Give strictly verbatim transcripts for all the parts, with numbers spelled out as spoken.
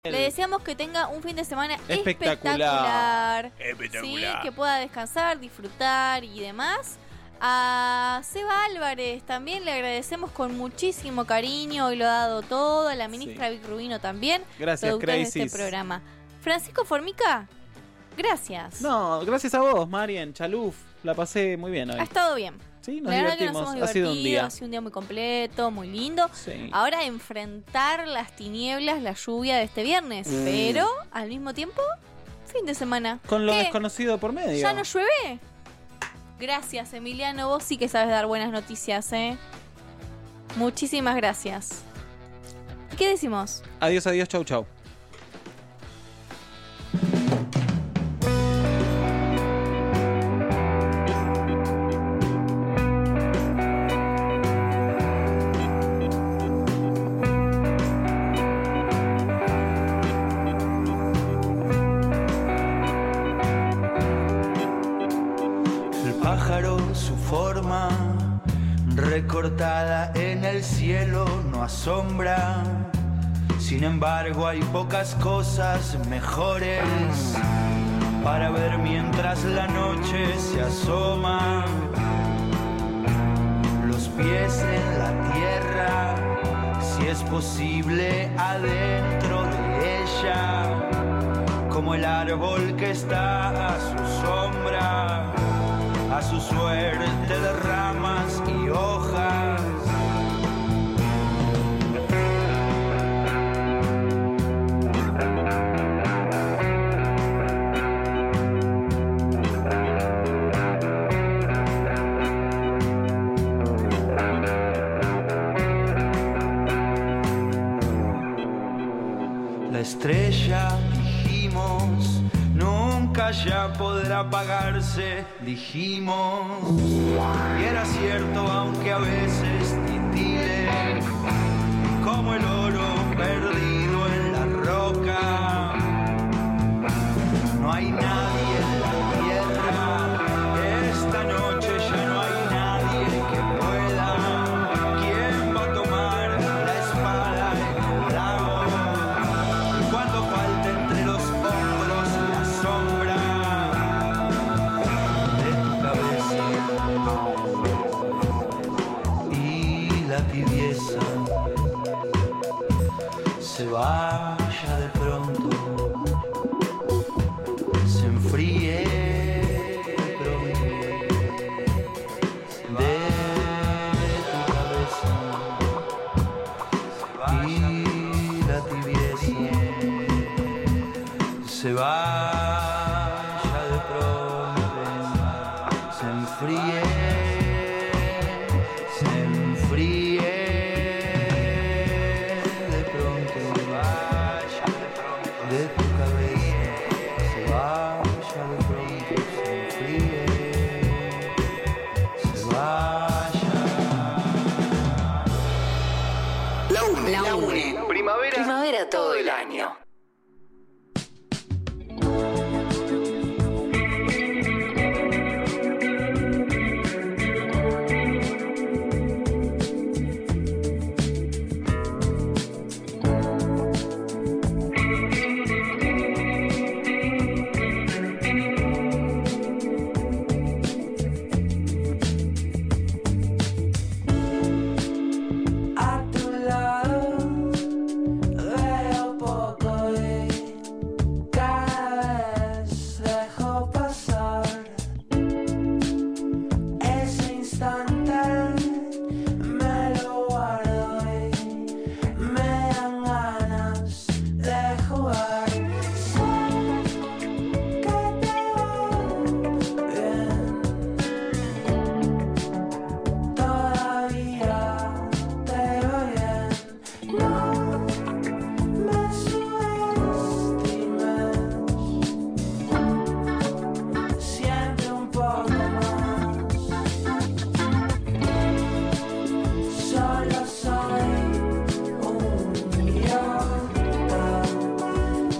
Le deseamos que tenga un fin de semana espectacular. espectacular, Espectacular. ¿sí? Que pueda descansar, disfrutar y demás. A Seba Álvarez también le agradecemos con muchísimo cariño, hoy lo ha dado todo. A la ministra Sí. Vic Rubino también, Gracias, productores de Crisis. este programa. Francisco Formica, gracias. No, gracias a vos, Marien Chaluf. La pasé muy bien hoy. Ha estado bien. Sí, nos La verdad que nos divertimos. hemos Ha sido un divertido, día. ha sido un día muy completo, muy lindo. Sí. Ahora enfrentar las tinieblas, la lluvia de este viernes, Mm. pero al mismo tiempo, fin de semana. Con lo ¿Qué? desconocido por medio. ¿Ya no llueve? Gracias, Emiliano, vos sí que sabes dar buenas noticias, ¿eh? Muchísimas gracias. ¿Qué decimos? Adiós, adiós, chau, chau. El pájaro, su forma recortada en el cielo no asombra. Sin embargo, hay pocas cosas mejores para ver mientras la noche se asoma. Los pies en la tierra, si es posible, adentro de ella, como el árbol que está a su sombra, a su suerte de ramas y hojas. La estrella, dijimos, nunca ya podrá apagarse, dijimos. Y era cierto, aunque a veces titile, como el oro perdido en la roca. No hay nadie en la tierra, esta noche ya no hay nadie que pueda. ¿Quién va a tomar la espada en el lago? Cuando falte entre los hombros la sombra de tu cabeza y la tibieza se vaya de pronto, se enfríe de pronto de tu cabeza y la tibieza se vaya de pronto, se enfríe, se enfríe de pronto, de tu cabeza, se vaya de pronto, se enfríe, se vaya. La UNE. La UNE. Primavera. Primavera todo el año. A tu lado veo poco y cada vez dejo pasar ese instante, me lo guardo y me dan ganas de jugar. Sé que te va bien, todavía te veo bien, no me subestimes, siempre un poco más, solo soy un idiota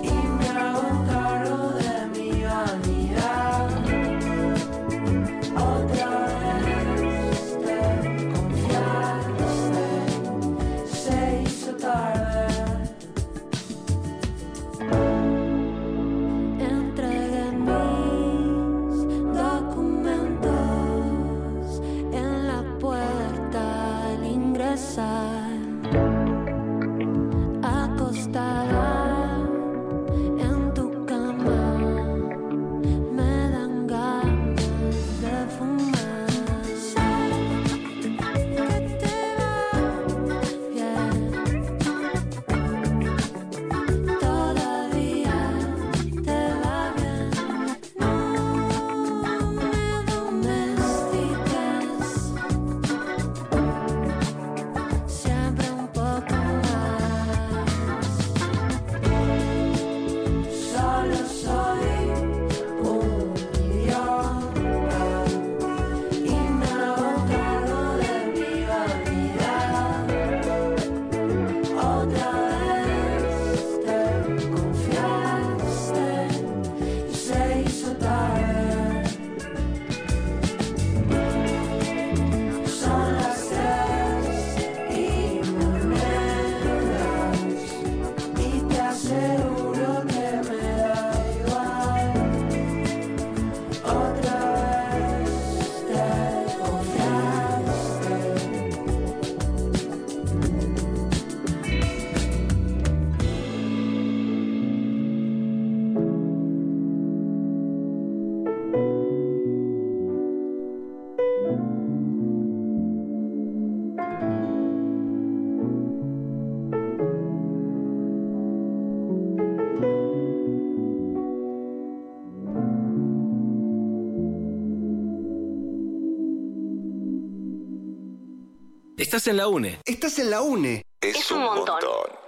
Estás en la UNE. Estás en la UNE. Es, es un, un montón. montón.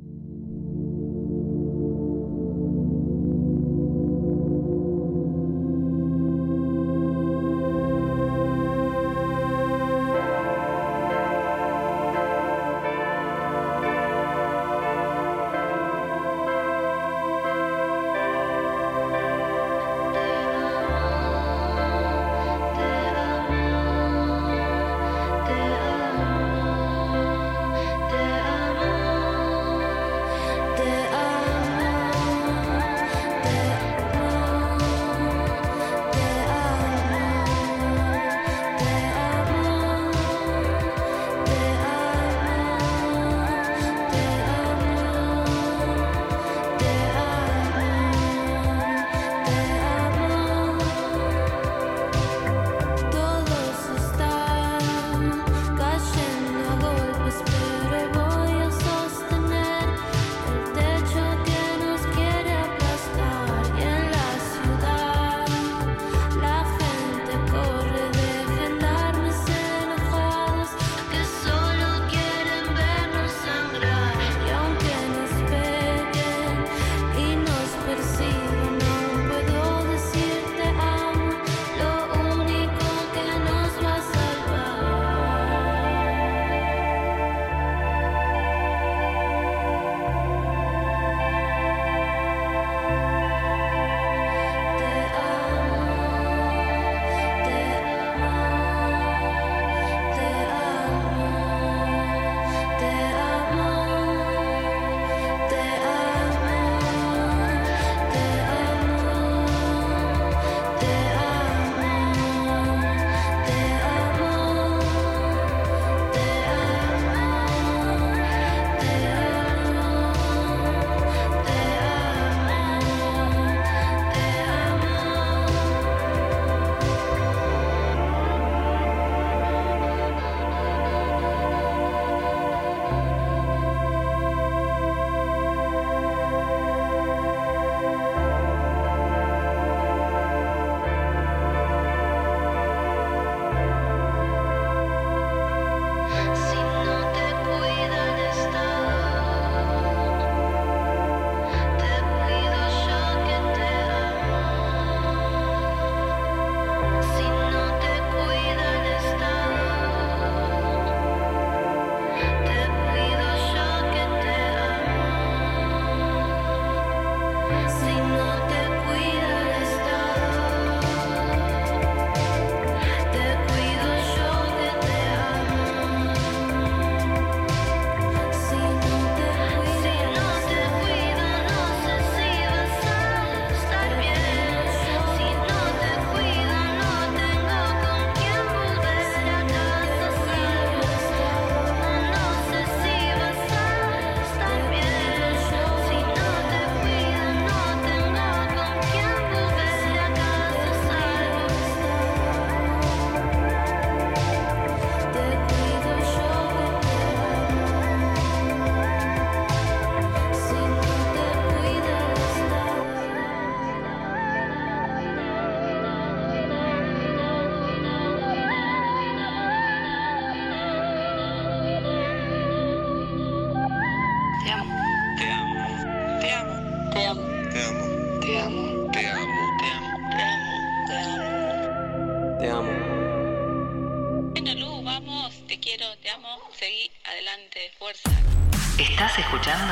¿Estás escuchando?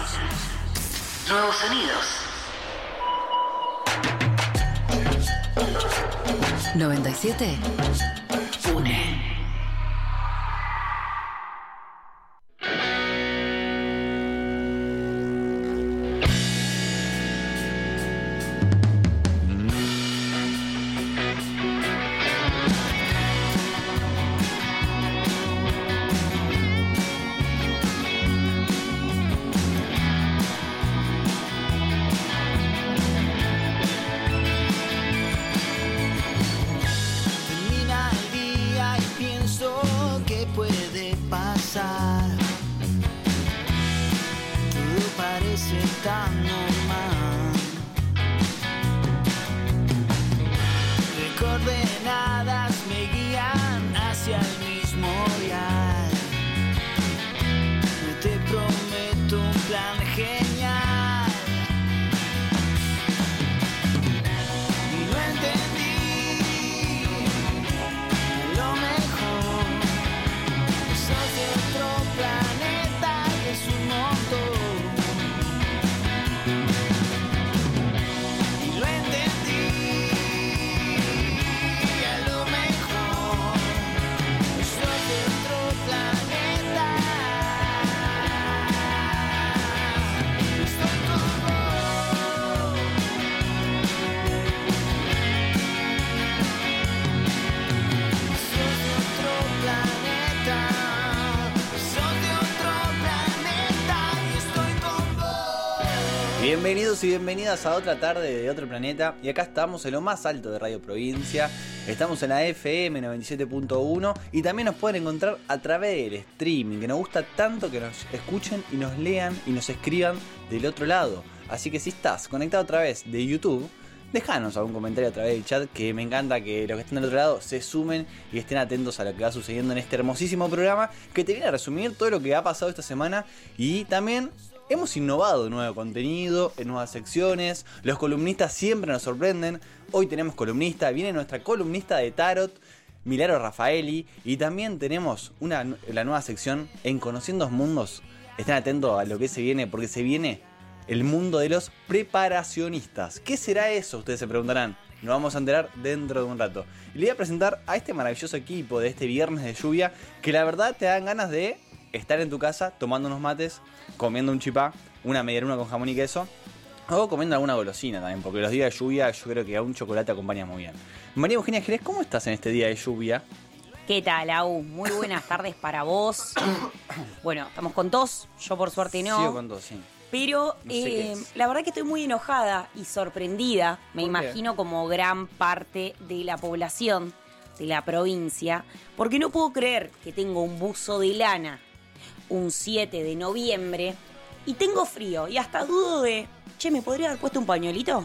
Nuevos sonidos. noventa y siete UNE. Coordenadas me guían hacia el mismo dial. Bienvenidos y bienvenidas a otra tarde de otro planeta. Y acá estamos en lo más alto de Radio Provincia. Estamos en la F M noventa y siete punto uno y también nos pueden encontrar a través del streaming, que nos gusta tanto que nos escuchen y nos lean y nos escriban del otro lado. Así que si estás conectado a través de YouTube, déjanos algún comentario a través del chat, que me encanta que los que están del otro lado se sumen y estén atentos a lo que va sucediendo en este hermosísimo programa que te viene a resumir todo lo que ha pasado esta semana. Y también hemos innovado nuevo contenido, en nuevas secciones. Los columnistas siempre nos sorprenden. Hoy tenemos columnista, viene nuestra columnista de tarot, Milagro Rafaeli. Y también tenemos una, la nueva sección en Conociendo Mundos. Estén atentos a lo que se viene, porque se viene el mundo de los preparacionistas. ¿Qué será eso? Ustedes se preguntarán. Nos vamos a enterar dentro de un rato. Y le voy a presentar a este maravilloso equipo de este viernes de lluvia, que la verdad te dan ganas de estar en tu casa tomando unos mates, comiendo un chipá, una medialuna con jamón y queso, o comiendo alguna golosina también, porque los días de lluvia yo creo que a un chocolate acompaña muy bien. María Eugenia Jerez, ¿cómo estás en este día de lluvia? ¿Qué tal, Au? Muy buenas tardes para vos. Bueno, estamos con tos, yo por suerte no. Sigo con tos, sí. Pero No sé eh, la verdad que estoy muy enojada y sorprendida, me ¿Por qué? imagino como gran parte de la población de la provincia, porque no puedo creer que tengo un buzo de lana un siete de noviembre y tengo frío y hasta dudo de, che, ¿me podría haber puesto un pañuelito?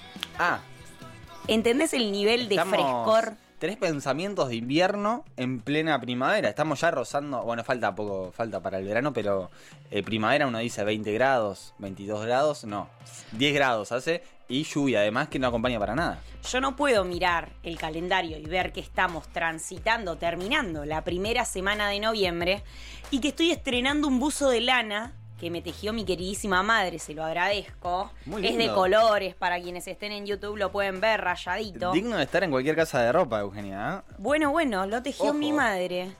Ah, ¿Entendés el nivel de estamos- frescor? Tenés pensamientos de invierno en plena primavera. Estamos ya rozando, bueno, falta poco, falta para el verano, pero eh, primavera uno dice veinte grados, veintidós grados, no, diez grados hace, y lluvia además que no acompaña para nada. Yo no puedo mirar el calendario y ver que estamos transitando, terminando la primera semana de noviembre y que estoy estrenando un buzo de lana que me tejió mi queridísima madre, se lo agradezco. Muy Es de lindo. colores, para quienes estén en YouTube lo pueden ver rayadito. Digno de estar en cualquier casa de ropa, Eugenia, ¿eh? Bueno, bueno, lo tejió Ojo. mi madre.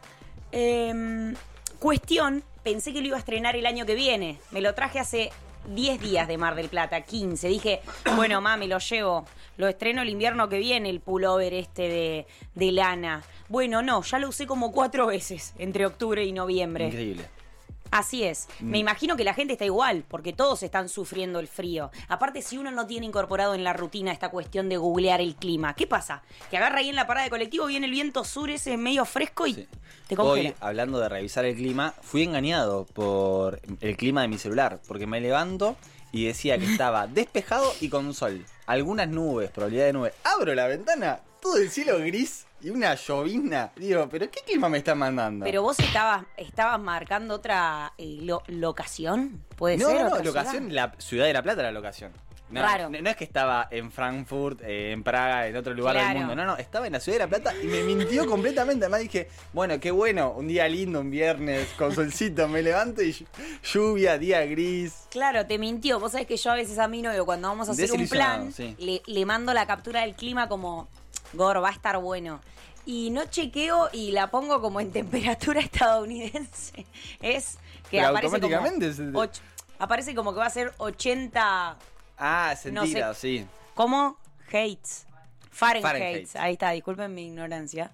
Eh, cuestión, pensé que lo iba a estrenar el año que viene. Me lo traje hace diez días de Mar del Plata, quince. Dije, bueno, mami, lo llevo. Lo estreno el invierno que viene, el pullover este de, de lana. Bueno, no, ya lo usé como cuatro veces entre octubre y noviembre. Increíble. Así es. Me imagino que la gente está igual, porque todos están sufriendo el frío. Aparte, si uno no tiene incorporado en la rutina esta cuestión de googlear el clima, ¿qué pasa? Que agarra ahí en la parada de colectivo, viene el viento sur ese medio fresco y Sí. te congela. Hoy, hablando de revisar el clima, fui engañado por el clima de mi celular, porque me levanto y decía que estaba despejado y con sol. Algunas nubes, probabilidad de nubes. Abro la ventana, todo el cielo gris y una llovizna. Digo, ¿pero qué clima me está mandando? Pero vos estabas, estabas marcando otra eh, lo- locación, ¿puede no, ser? no, no, ¿Otra locación, ciudad? la ciudad de La Plata la locación. No, Raro. No, no es que estaba en Frankfurt, eh, en Praga, en otro lugar Claro. del mundo. No, no, estaba en la ciudad de La Plata y me mintió completamente. Además dije, bueno, qué bueno, un día lindo, un viernes, con solcito. Me levanto y lluvia, día gris. Claro, te mintió. Vos sabés que yo a veces a mi novio, cuando vamos a hacer un Desilusionado, plan, sí. le, le mando la captura del clima como, Gor, va a estar bueno. Y no chequeo y la pongo como en temperatura estadounidense. Es que Pero aparece como, automáticamente se te- och- aparece como que va a ser ochenta, Ah, No sentida, sé. sí. ¿cómo? Hates. Fahrenheit. Fahrenheit. Ahí está, disculpen mi ignorancia.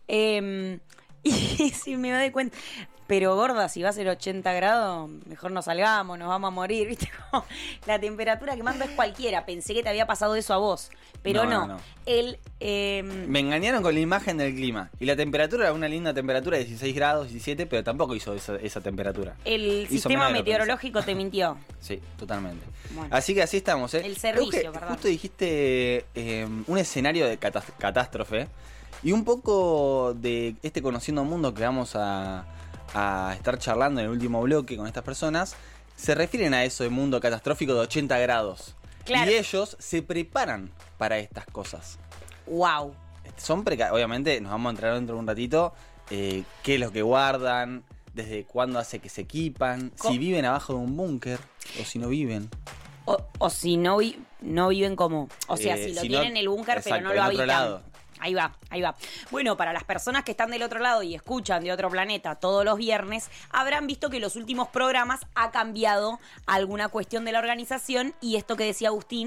Eh, y si me doy cuenta. Pero gorda, si va a ser ochenta grados, mejor no salgamos, nos vamos a morir, ¿viste? Como la temperatura que mando es cualquiera. Pensé que te había pasado eso a vos, pero No, no. no, no. El, eh, Me engañaron con la imagen del clima. Y la temperatura era una linda temperatura de dieciséis grados, diecisiete, pero tampoco hizo esa, esa temperatura. el Hizo sistema menos de lo que meteorológico te mintió. Sí, totalmente. Bueno. Así que así estamos, ¿eh? El servicio, Euge, perdón. justo dijiste eh, un escenario de catás- catástrofe y un poco de este Conociendo Mundo que vamos a, a estar charlando en el último bloque con estas personas. Se refieren a eso de mundo catastrófico de ochenta grados. Claro. Y ellos se preparan para estas cosas. Wow. Son preca- obviamente nos vamos a entrar dentro de un ratito eh, qué es lo que guardan, desde cuándo hace que se equipan, Co- si viven abajo de un búnker o si no viven. O, o si no, vi- no viven como... O sea, Eh, si lo si no- tienen en el búnker, pero exacto, no en lo otro habitan. lado. Ahí va, ahí va. Bueno, para las personas que están del otro lado y escuchan de otro planeta todos los viernes, habrán visto que los últimos programas ha cambiado alguna cuestión de la organización y esto que decía Agustín,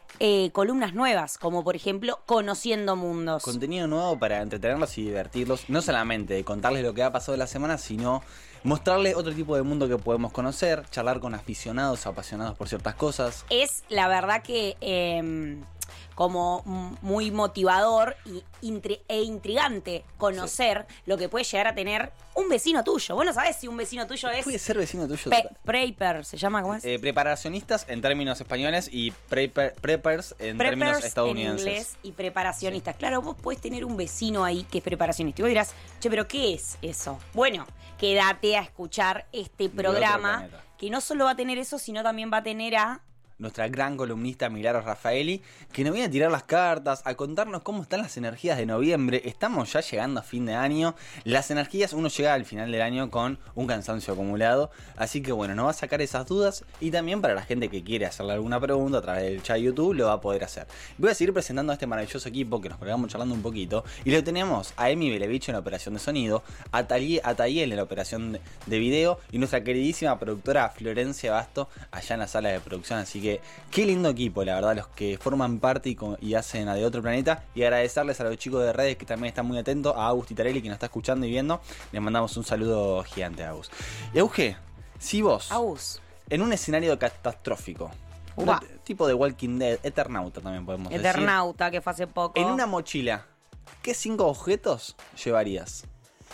eh, columnas nuevas, como por ejemplo Conociendo Mundos. Contenido nuevo para entretenerlos y divertirlos. No solamente de contarles lo que ha pasado la semana, sino mostrarles otro tipo de mundo que podemos conocer, charlar con aficionados, apasionados por ciertas cosas. Es la verdad que eh, como muy motivador y intri- e intrigante conocer sí. lo que puede llegar a tener un vecino tuyo. Vos no sabés si un vecino tuyo es... Puede ser vecino tuyo. Pe- Prepper, ¿se llama? ¿Cómo es? Eh, preparacionistas en términos españoles y prepper, preppers en preppers términos estadounidenses. En inglés y preparacionistas. Sí. Claro, vos podés tener un vecino ahí que es preparacionista. Y vos dirás, che, ¿pero qué es eso? Bueno, quédate a escuchar este programa que no solo va a tener eso, sino también va a tener a... nuestra gran columnista Milagros Rafaeli, que nos viene a tirar las cartas, a contarnos cómo están las energías de noviembre. Estamos ya llegando a fin de año. Las energías, uno llega al final del año con un cansancio acumulado. Así que bueno, nos va a sacar esas dudas. Y también para la gente que quiere hacerle alguna pregunta a través del chat de YouTube, lo va a poder hacer. Voy a seguir presentando a este maravilloso equipo que nos colgamos charlando un poquito. Y lo tenemos a Emi Belevich en la operación de sonido, a Tayel, a Tayel en la operación de, de video y nuestra queridísima productora Florencia Basto allá en la sala de producción. Así que qué lindo equipo, la verdad, los que forman parte y, con, y hacen a De Otro Planeta. Y agradecerles a los chicos de redes que también están muy atentos, a Agus Titarelli que nos está escuchando y viendo. Les mandamos un saludo gigante a Agus. Y Auge, si vos, Agus. en un escenario catastrófico, un tipo de Walking Dead, Eternauta también podemos Eternauta, decir. Eternauta, que fue hace poco. En una mochila, ¿qué cinco objetos llevarías?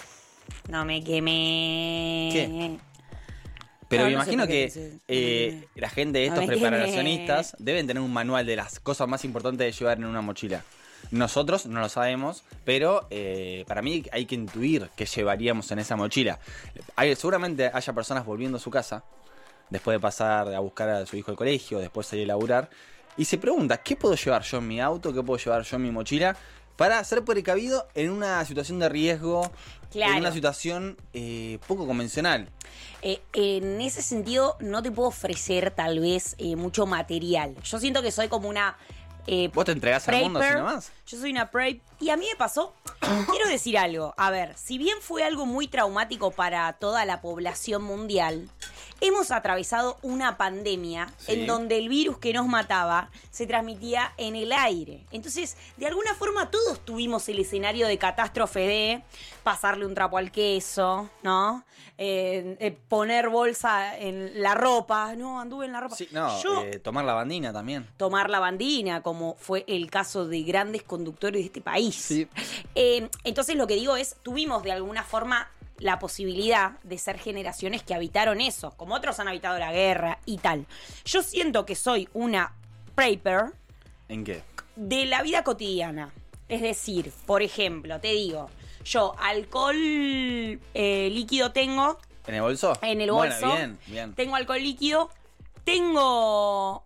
No me quemé. ¿Qué? Pero no, me no imagino sé que qué, eh, la gente de estos no preparacionistas deben tener un manual de las cosas más importantes de llevar en una mochila. Nosotros no lo sabemos, pero eh, para mí hay que intuir qué llevaríamos en esa mochila. Hay, seguramente haya personas volviendo a su casa, después de pasar a buscar a su hijo al colegio, después de salir a laburar, y se pregunta, ¿qué puedo llevar yo en mi auto? ¿Qué puedo llevar yo en mi mochila? Para ser precavido en una situación de riesgo, claro. en una situación eh, poco convencional. Eh, en ese sentido, no te puedo ofrecer tal vez eh, mucho material. Yo siento que soy como una... Eh, ¿Vos te entregás al mundo así nomás? Yo soy una prep. Y a mí me pasó... quiero decir algo. A ver, si bien fue algo muy traumático para toda la población mundial... Hemos atravesado una pandemia sí. en donde el virus que nos mataba se transmitía en el aire. Entonces, de alguna forma todos tuvimos el escenario de catástrofe de pasarle un trapo al queso, ¿no? Eh, eh, poner bolsa en la ropa. No, anduve en la ropa. Sí, no, Yo, eh, tomar lavandina también. Tomar lavandina, como fue el caso de grandes conductores de este país. Sí. Eh, entonces, lo que digo es, tuvimos de alguna forma... la posibilidad de ser generaciones que habitaron eso, como otros han habitado la guerra y tal. Yo siento que soy una prepper. ¿En qué? De la vida cotidiana. Es decir, por ejemplo, te digo, yo alcohol eh, líquido tengo. ¿En el bolso? En el bolso. Bueno, bien, bien. Tengo alcohol líquido. Tengo...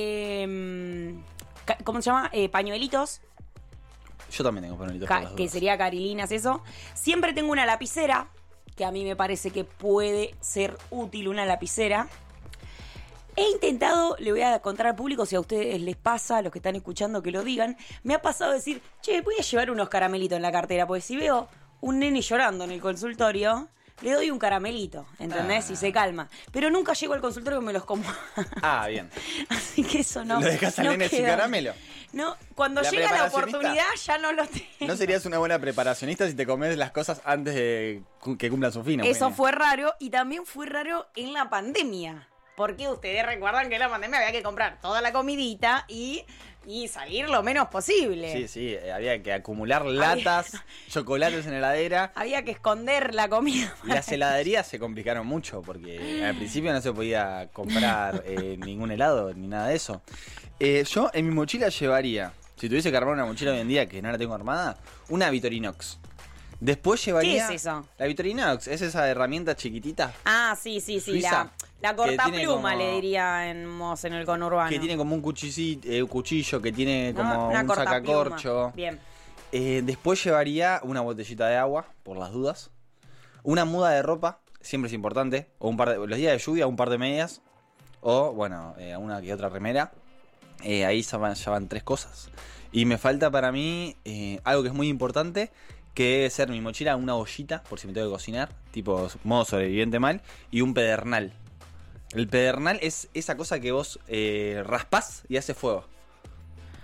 Eh, ¿cómo se llama? Eh, pañuelitos. Yo también tengo pañuelitos. Ca- que sería carilinas, eso. Siempre tengo una lapicera, que a mí me parece que puede ser útil una lapicera. He intentado, le voy a contar al público, si a ustedes les pasa, a los que están escuchando que lo digan, me ha pasado decir, che, voy a llevar unos caramelitos en la cartera, porque si veo un nene llorando en el consultorio, le doy un caramelito, ¿entendés? Ah. Y se calma. Pero nunca llego al consultorio y me los como. Ah, bien. Así que eso no. ¿Lo dejas al no nene sin queda. caramelo? No, cuando ¿La llega la preparacionista? oportunidad ya no lo tengo. ¿No serías una buena preparacionista si te comes las cosas antes de que cumplan su fin? Eso Eugenia? fue raro y también fue raro en la pandemia. Porque ustedes recuerdan que en la pandemia había que comprar toda la comidita y, y salir lo menos posible. Sí, sí, eh, había que acumular latas, había... chocolates en la heladera. Había que esconder la comida. Y las heladerías se complicaron mucho porque al principio no se podía comprar eh, ningún helado ni nada de eso. Eh, yo en mi mochila llevaría, si tuviese que armar una mochila hoy en día que no la tengo armada, una Victorinox. Después llevaría... ¿Qué es eso? La Victorinox, es esa herramienta chiquitita. Ah, sí, sí, sí. Suiza, la, la cortapluma, como, le diríamos en el conurbano. Que tiene como un cuchillo, eh, un cuchillo que tiene como ¿no? Una un cortapluma. sacacorcho. Bien. Eh, después llevaría una botellita de agua, por las dudas. Una muda de ropa, siempre es importante. O un par de, los días de lluvia, un par de medias. O, bueno, eh, una que otra remera. Eh, ahí ya van, ya van tres cosas. Y me falta para mí eh, algo que es muy importante, que debe ser mi mochila, una ollita, por si me tengo que cocinar, tipo modo sobreviviente mal, y un pedernal. El pedernal es esa cosa que vos eh, raspás y hace fuego.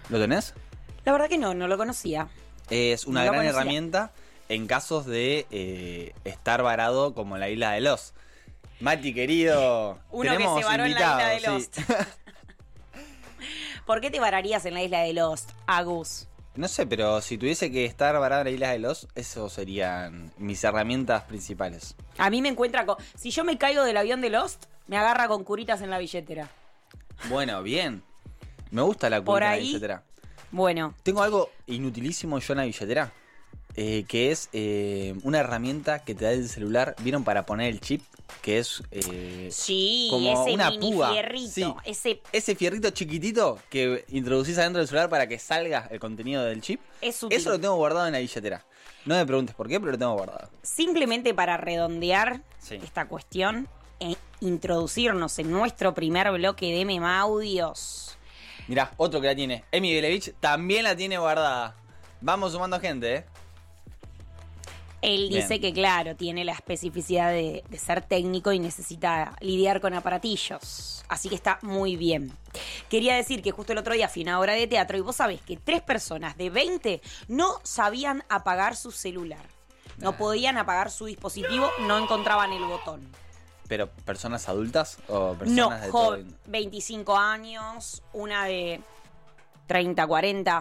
¿Lo tenés? La verdad que no, no lo conocía. Es una No lo gran conocía. herramienta en casos de eh, estar varado como en la isla de Lost. Mati, querido, Uno que tenemos se varó en la isla de invitados, Lost. sí. ¿Por qué te vararías en la isla de Lost, Agus? No sé, pero si tuviese que estar varado en la isla de Lost, eso serían mis herramientas principales. A mí me encuentra con... Si yo me caigo del avión de Lost, me agarra con curitas en la billetera. Bueno, bien. Me gusta la Por curita de ahí- billetera. Bueno, Tengo algo inutilísimo yo en la billetera, eh, que es eh, una herramienta que te da el celular. ¿Vieron? Para poner el chip, que es eh, sí, como ese una mini púa. fierrito, Sí. ese Ese fierrito chiquitito que introducís adentro del celular para que salga el contenido del chip. es útil. Eso lo tengo guardado en la billetera. No me preguntes por qué, pero lo tengo guardado. Simplemente para redondear Sí. esta cuestión e introducirnos en nuestro primer bloque de Memaudios. Mirá, otro que la tiene. Emi Belevich también la tiene guardada. Vamos sumando gente, ¿eh? Él Bien. dice que, claro, tiene la especificidad de, de ser técnico y necesita lidiar con aparatillos. Así que está muy bien. Quería decir que justo el otro día fui a una obra de teatro y vos sabés que tres personas de veinte no sabían apagar su celular. No Ah. podían apagar su dispositivo, no encontraban el botón. Pero, ¿personas adultas o No, personas de todo? joven, veinticinco años, una de treinta, cuarenta.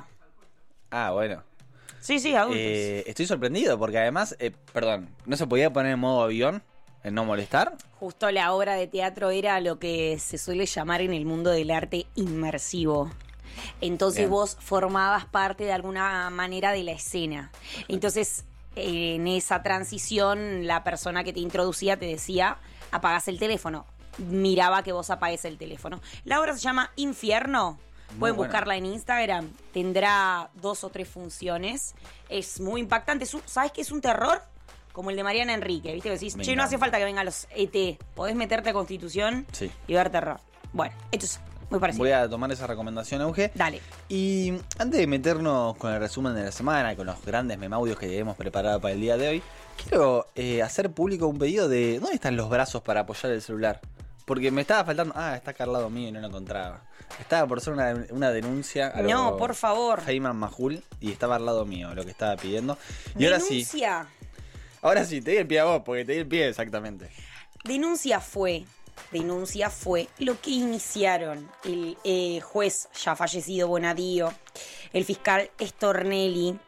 Ah, bueno. Sí, sí, adultos. Eh, estoy sorprendido porque además, eh, perdón, ¿no se podía poner en modo avión? ¿En no molestar? Justo la obra de teatro era lo que se suele llamar en el mundo del arte inmersivo. Entonces Bien. vos formabas parte de alguna manera de la escena. Entonces, eh, en esa transición, la persona que te introducía te decía, apagás el teléfono. Miraba que vos apagues el teléfono. La obra se llama Infierno. Muy Pueden buena. buscarla en Instagram. Tendrá dos o tres funciones. Es muy impactante. Es un- ¿Sabes qué es un terror? Como el de Mariana Enrique, ¿viste? Que decís, Me che, no hace encanta. falta que vengan los E T. Podés meterte a Constitución Sí. y ver terror. Bueno, esto es muy parecido. Voy a tomar esa recomendación, Auge. Dale. Y antes de meternos con el resumen de la semana y con los grandes memaudios que hemos preparado para el día de hoy, quiero eh, hacer público un pedido de ¿dónde están los brazos para apoyar el celular? Porque me estaba faltando... Ah, está acá al lado mío y no lo encontraba. Estaba por hacer una, una denuncia a lo No, por favor. Feynman Majul y estaba al lado mío lo que estaba pidiendo. Y ahora sí, Denuncia. ahora sí, te di el pie a vos porque te di el pie exactamente. Denuncia fue, denuncia fue lo que iniciaron el eh, juez ya fallecido Bonadío, el fiscal Stornelli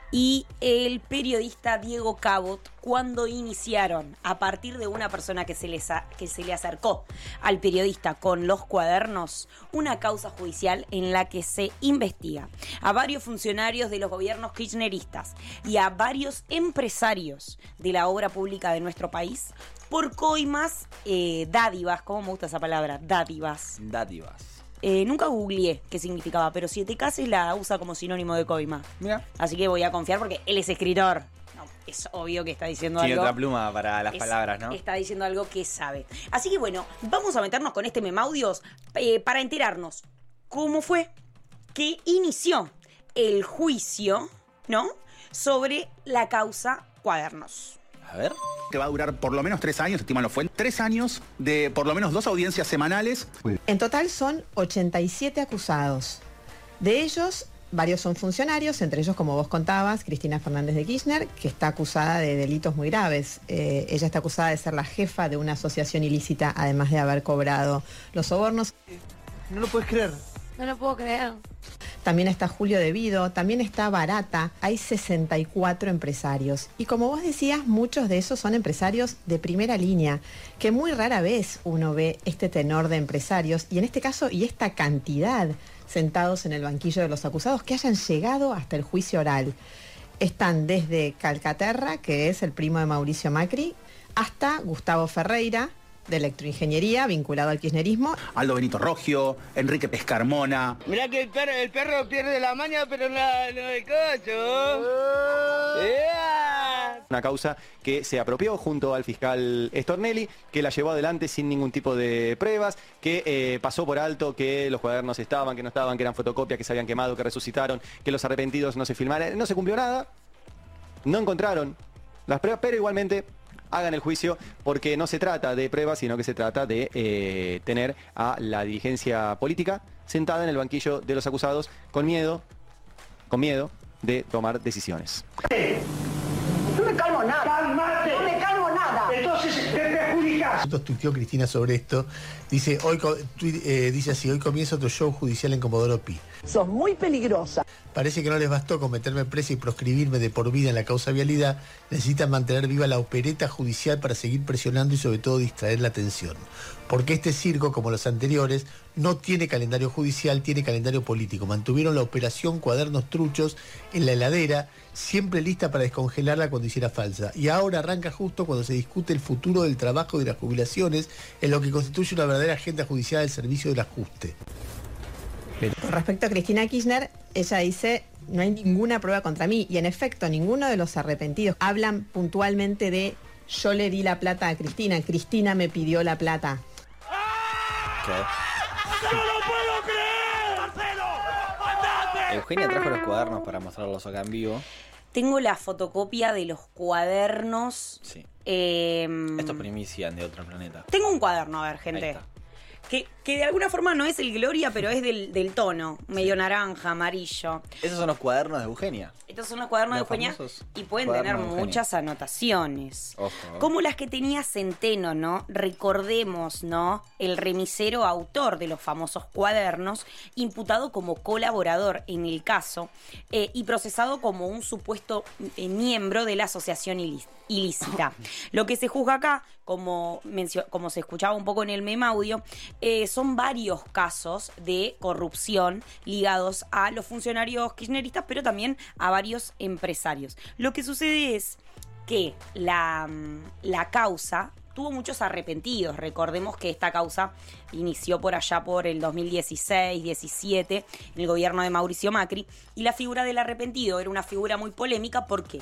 y el periodista Diego Cabot cuando iniciaron, a partir de una persona que se, les a- que se le acercó al periodista con los cuadernos, una causa judicial en la que se investiga a varios funcionarios de los gobiernos kirchneristas y a varios empresarios de la obra pública de nuestro país por coimas, eh, dádivas, ¿cómo me gusta esa palabra? Dádivas. Dádivas. Eh, nunca googleé qué significaba, pero Siete Cases la usa como sinónimo de coima. Mira, Así que voy a confiar porque él es escritor. No, es obvio que está diciendo tiene algo. otra pluma para las Es- palabras, ¿no? Está diciendo algo que sabe. Así que bueno, vamos a meternos con este Memaudios eh, para enterarnos cómo fue que inició el juicio, ¿no? Sobre la causa Cuadernos. A ver. Que va a durar por lo menos tres años, estiman los fuentes. Tres años de por lo menos dos audiencias semanales. En total son ochenta y siete acusados. De ellos, varios son funcionarios, entre ellos, como vos contabas, Cristina Fernández de Kirchner, que está acusada de delitos muy graves. Eh, ella está acusada de ser la jefa de una asociación ilícita, además de haber cobrado los sobornos. No lo puedes creer. No lo puedo creer. También está Julio De Vido, también está Barata, hay sesenta y cuatro empresarios. Y como vos decías, muchos de esos son empresarios de primera línea, que muy rara vez uno ve este tenor de empresarios, y en este caso, y esta cantidad, sentados en el banquillo de los acusados, que hayan llegado hasta el juicio oral. Están desde Calcaterra, que es el primo de Mauricio Macri, hasta Gustavo Ferreira, de electroingeniería, vinculado al kirchnerismo. Aldo Benito Roggio, Enrique Pescarmona. Mirá que el perro, el perro pierde la maña, pero no, no el cocho. ¡Ea! Una causa que se apropió junto al fiscal Stornelli, que la llevó adelante sin ningún tipo de pruebas, que eh, pasó por alto que los cuadernos estaban, que no estaban, que eran fotocopias, que se habían quemado, que resucitaron, que los arrepentidos no se filmaran. No se cumplió nada, no encontraron las pruebas, pero igualmente hagan el juicio porque no se trata de pruebas, sino que se trata de eh, tener a la dirigencia política sentada en el banquillo de los acusados con miedo, con miedo de tomar decisiones. No me calmo nada. ¡Calmate! No me calmo nada. Entonces te perjudicas. Nosotros tuiteó Cristina sobre esto. Dice, hoy, tuit, eh, dice así, hoy comienza otro show judicial en Comodoro Pi. Sos muy peligrosa. Parece que no les bastó con meterme presa y proscribirme de por vida en la causa vialidad. Necesitan mantener viva la opereta judicial para seguir presionando y sobre todo distraer la atención. Porque este circo, como los anteriores, no tiene calendario judicial, tiene calendario político. Mantuvieron la operación Cuadernos Truchos en la heladera, siempre lista para descongelarla cuando hiciera falta. Y ahora arranca justo cuando se discute el futuro del trabajo y de las jubilaciones, en lo que constituye una verdadera agenda judicial del servicio del ajuste. Pero... Con respecto a Cristina Kirchner, ella dice, no hay ninguna prueba contra mí. Y en efecto, ninguno de los arrepentidos hablan puntualmente de yo le di la plata a Cristina, Cristina me pidió la plata. ¿Qué? ¡No lo puedo creer! ¡Marcelo! ¡Andate! Eugenia trajo los cuadernos para mostrarlos acá en vivo. Tengo la fotocopia de los cuadernos. Sí. Eh, Esto es primicia de otro planeta. Tengo un cuaderno, a ver, gente. Que, que de alguna forma no es el Gloria, pero es del, del tono, medio naranja, amarillo. Esos son los cuadernos de Eugenia. Estos son los cuadernos Los de Eugenia famosos y pueden cuadernos tener de Eugenia. muchas anotaciones. Ojo. Como las que tenía Centeno, ¿no? Recordemos, ¿no? El remisero autor de los famosos cuadernos, imputado como colaborador en el caso eh, y procesado como un supuesto eh, miembro de la asociación ilícita. ilícita. Lo que se juzga acá, como, mencio- como se escuchaba un poco en el meme audio, eh, son varios casos de corrupción ligados a los funcionarios kirchneristas, pero también a varios empresarios. Lo que sucede es que la, la causa tuvo muchos arrepentidos. Recordemos que esta causa inició por allá por el dos mil dieciséis, diecisiete, en el gobierno de Mauricio Macri, y la figura del arrepentido era una figura muy polémica porque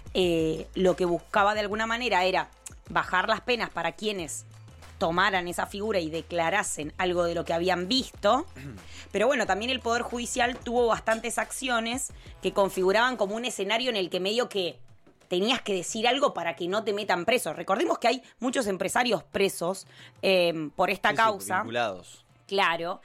eh, lo que buscaba de alguna manera era bajar las penas para quienes tomaran esa figura y declarasen algo de lo que habían visto. Pero bueno, también el Poder Judicial tuvo bastantes acciones que configuraban como un escenario en el que medio que tenías que decir algo para que no te metan preso. Recordemos que hay muchos empresarios presos eh, por esta Sí, sí, causa. vinculados. Claro.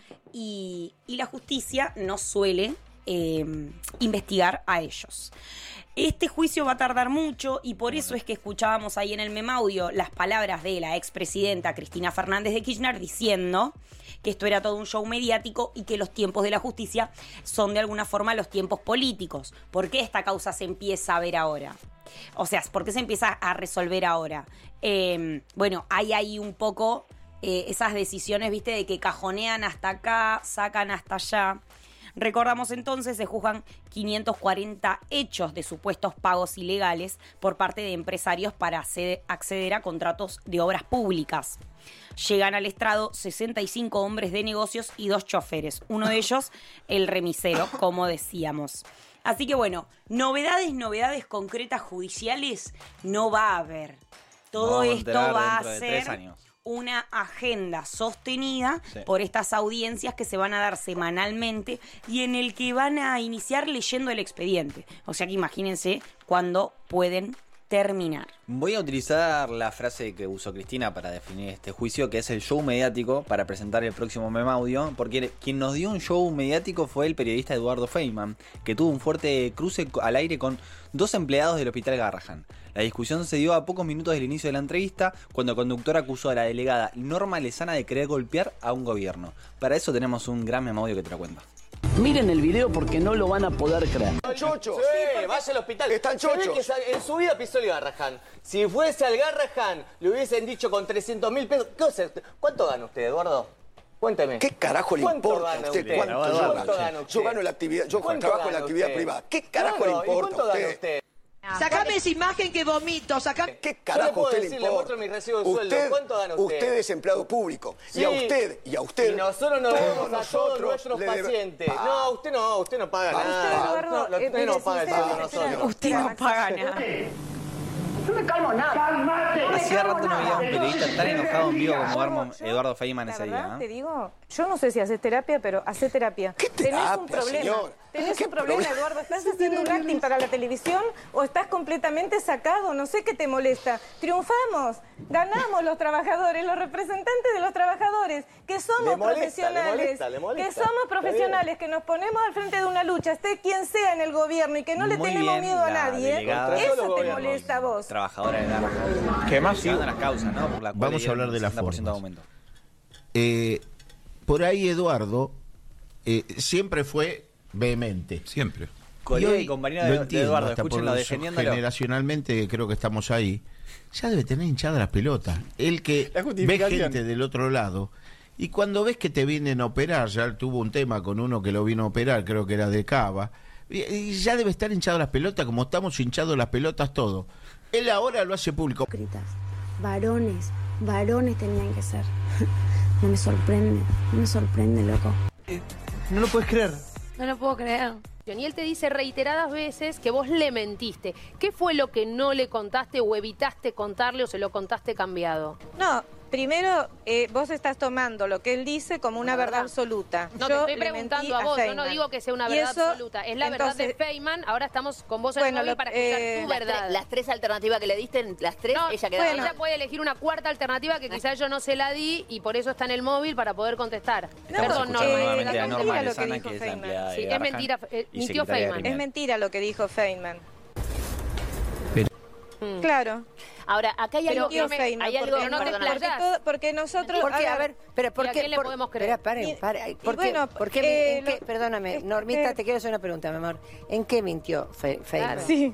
Y, y la justicia no suele eh, investigar a ellos. Este juicio va a tardar mucho y por eso es que escuchábamos ahí en el meme audio las palabras de la expresidenta Cristina Fernández de Kirchner diciendo que esto era todo un show mediático y que los tiempos de la justicia son de alguna forma los tiempos políticos. ¿Por qué esta causa se empieza a ver ahora? O sea, ¿por qué se empieza a resolver ahora? Eh, bueno, hay ahí un poco eh, esas decisiones, viste, de que cajonean hasta acá, sacan hasta allá. Recordamos entonces, se juzgan quinientos cuarenta hechos de supuestos pagos ilegales por parte de empresarios para acceder a contratos de obras públicas. Llegan al estrado sesenta y cinco hombres de negocios y dos choferes, uno de ellos el remisero, como decíamos. Así que bueno, novedades, novedades concretas judiciales no va a haber. Todo Vamos a esto enterar va a dentro de tres ser años. una agenda sostenida Sí. por estas audiencias que se van a dar semanalmente y en el que van a iniciar leyendo el expediente. O sea que imagínense cuándo pueden terminar. Voy a utilizar la frase que usó Cristina para definir este juicio, que es el show mediático, para presentar el próximo meme audio, porque quien nos dio un show mediático fue el periodista Eduardo Feynman, que tuvo un fuerte cruce al aire con dos empleados del Hospital Garrahan. La discusión se dio a pocos minutos del inicio de la entrevista, cuando el conductor acusó a la delegada Norma Lezana de querer golpear a un gobierno. Para eso tenemos un gran meme audio que te lo cuenta. Miren el video porque no lo van a poder creer. Chocho. Sí, vaya al hospital. Están chochos. Se ve que en su vida pisó el Garrahan. Si fuese al Garrahan, le hubiesen dicho con trescientos mil pesos. ¿Qué hace? ¿Cuánto gana usted, Eduardo? Cuénteme. ¿Qué carajo le ¿Cuánto importa a gana usted? usted? ¿Cuánto, ¿Cuánto yo gana gano? usted? Yo gano la actividad, yo ¿Cuánto trabajo en la gana actividad usted? privada. ¿Qué carajo Claro, le ¿y importa cuánto a gana usted? usted? Sacame esa imagen que vomito, sacame... ¿Qué Yo le carajo puedo a usted le decir, le importa? muestro mi recibo de sueldo. Usted, ¿Cuánto gana usted? usted es empleado público. Sí. Y a usted, y a usted... Y nosotros nos todos vemos a todos nosotros nuestros le debe- pacientes. Ah. No, usted no, usted no paga Ah, nada. usted, No, Eduardo, no, eh, usted mire, no paga el sueldo de sinceramente, nosotros. Usted no paga nada. No me calmo nada. Calmate. Hacía rato no había un periodista tan enojado en vivo como Eduardo, Eduardo Feynman ese día. Te digo, yo no sé si haces terapia, pero haces terapia. ¿Qué Tenés un terapia, problema. señor? ¿Tenés un problema, Eduardo? ¿Estás haciendo un acting para la televisión o estás completamente sacado? No sé qué te molesta. Triunfamos, ganamos los trabajadores, los representantes de los trabajadores, que somos Le molesta, profesionales, le molesta, le molesta. que somos Está profesionales, que nos ponemos al frente de una lucha, esté quien sea en el gobierno y que no le Muy tenemos bien, miedo a la nadie. delegada. Eso te molesta a vos. Trabajadora de Garrahan. ¿Qué más? Llevando las causas, ¿no? Por la cual Vamos a hablar de las sesenta por ciento de formas. aumento. Eh, por ahí Eduardo eh, siempre fue vehemente. Siempre. Colega hoy y compañero lo de, de entiendo, Eduardo, hasta por escúchenlo, eso, defendiéndolo. generacionalmente creo que estamos ahí. Ya debe tener hinchadas las pelotas. El que La ve justificación. gente del otro lado y cuando ves que te vienen a operar, ya tuvo un tema con uno que lo vino a operar, creo que era de Cava, y, y ya debe estar hinchado las pelotas como estamos hinchados las pelotas todos. Él ahora lo hace público. Varones, varones tenían que ser. No me sorprende, no me sorprende, loco. No lo puedes creer. No lo puedo creer. Y él te dice reiteradas veces que vos le mentiste. ¿Qué fue lo que no le contaste o evitaste contarle o se lo contaste cambiado? No, primero eh, vos estás tomando lo que él dice como una, Una verdad, verdad. absoluta. No, Yo te estoy le preguntando mentí a vos, yo no Feynman. digo que sea una Y verdad eso, absoluta. Es la verdad de entonces, Feynman, ahora estamos con vos en bueno, el móvil lo- para escuchar eh, tu Las, verdad. tre- las tres alternativas que le diste, las tres, No, ella quedó. ella puede elegir una cuarta alternativa que quizás yo no se la di y por eso está en el móvil para poder contestar. Estamos Perdón, escuchando Norma. nuevamente la a Norma mentira lo que Lezana, dijo que es la Feynman. empleada de Sí, es Garrahan mentira, eh, y mintió secretaria de Feynman. Es Gremial. mentira lo que dijo Feynman. Mm. Claro. Ahora, acá hay Pero algo que no me- Feynman, hay algo porque- que no te perdóname. explayás. Porque, todo- porque nosotros... ¿Por qué? A ver, pero ¿por ¿Y a qué? quién le por- podemos creer? Espera, paren, Y- paren. y ¿Por qué? bueno, ¿Por qué? eh, ¿En qué? lo- Perdóname, es- Normita, eh, te quiero hacer una pregunta, mi amor. ¿En qué mintió Fe- Feynman? Claro. Sí.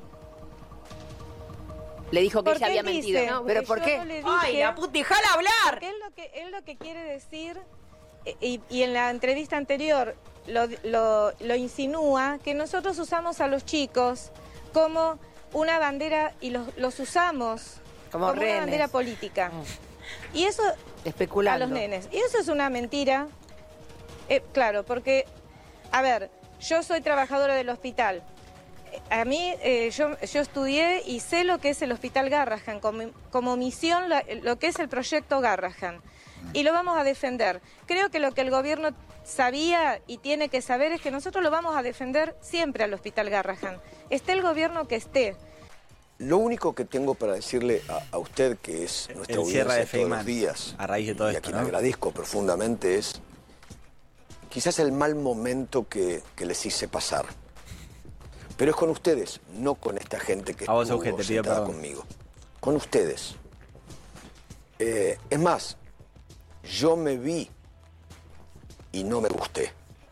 le dijo que ¿Por ella qué había él mentido. dice? ¿Pero Porque por yo qué? no le dije- Ay, la puta, dejala hablar. Porque él lo que, él lo que quiere decir, eh, y, y en la entrevista anterior lo, lo, lo insinúa, que nosotros usamos a los chicos como una bandera, y los, los usamos Como como una rehenes. bandera política. Y eso Especulando. a los nenes. Y eso es una mentira. Eh, claro, porque, a ver, yo soy trabajadora del hospital. Eh, A mí, eh, yo, yo estudié y sé lo que es el Hospital Garrahan, como, como misión la- lo que es el proyecto Garrahan. Y lo vamos a defender. Creo que lo que el gobierno sabía y tiene que saber es que nosotros lo vamos a defender siempre al Hospital Garrahan. Esté el gobierno que esté. Lo único que tengo para decirle a, a usted, que es nuestra El cierre audiencia de de todos los Feynman, días, a raíz de todo y a esto, quien ¿no? agradezco profundamente, es quizás el mal momento que, que les hice pasar. Pero es con ustedes, no con esta gente que A vos, estuvo Euge, te pido sentada perdón. conmigo. Con ustedes. Eh, es más, yo me vi y no me gusté.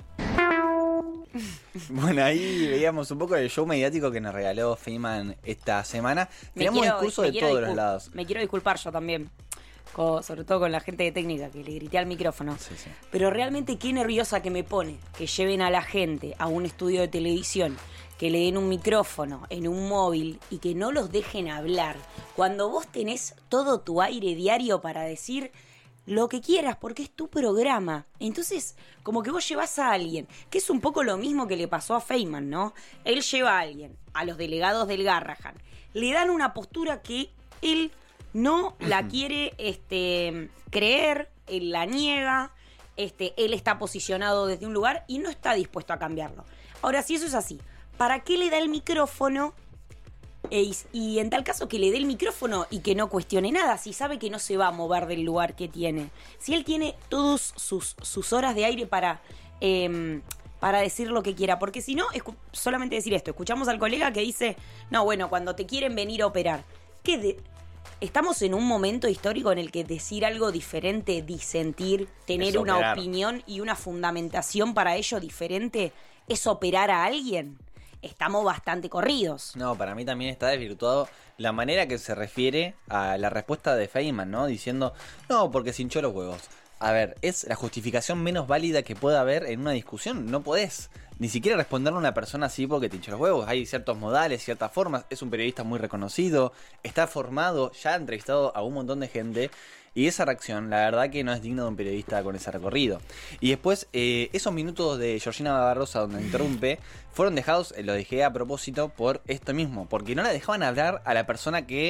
Bueno, ahí veíamos un poco del show mediático que nos regaló Feynman esta semana. Me Teníamos quiero- discurso me de quiero todos los discul- lados. Me quiero disculpar yo también, co- sobre todo con la gente de técnica, que le grité al micrófono. Sí, sí. Pero realmente qué nerviosa que me pone que lleven a la gente a un estudio de televisión, que le den un micrófono en un móvil y que no los dejen hablar. Cuando vos tenés todo tu aire diario para decir lo que quieras, porque es tu programa. Entonces, como que vos llevas a alguien, que es un poco lo mismo que le pasó a Feynman, ¿no? Él lleva a alguien, a los delegados del Garrahan, le dan una postura que él no la quiere este, creer, él la niega, este, él está posicionado desde un lugar y no está dispuesto a cambiarlo. Ahora, si eso es así, ¿para qué le da el micrófono? E- y, y en tal caso que le dé el micrófono y que no cuestione nada, si sabe que no se va a mover del lugar que tiene. Si él tiene todas sus, sus horas de aire para, eh, para decir lo que quiera. Porque si no, escu- solamente decir esto. Escuchamos al colega que dice, no, bueno, cuando te quieren venir a operar. ¿Qué de- Estamos en un momento histórico en el que decir algo diferente, disentir, tener Es una operar. opinión y una fundamentación para ello diferente, es operar a alguien. Estamos bastante corridos. No, para mí también está desvirtuado la manera que se refiere a la respuesta de Feynman, ¿no? Diciendo, no, porque se hinchó los huevos. A ver, es la justificación menos válida que pueda haber en una discusión. No podés ni siquiera responderle a una persona así porque te hinchó los huevos. Hay ciertos modales, ciertas formas. Es un periodista muy reconocido, está formado, ya ha entrevistado a un montón de gente. Y esa reacción, la verdad que no es digna de un periodista con ese recorrido. Y después, eh, esos minutos de Georgina Barbarosa donde interrumpe, fueron dejados, eh, lo dejé a propósito por esto mismo. Porque no la dejaban hablar a la persona que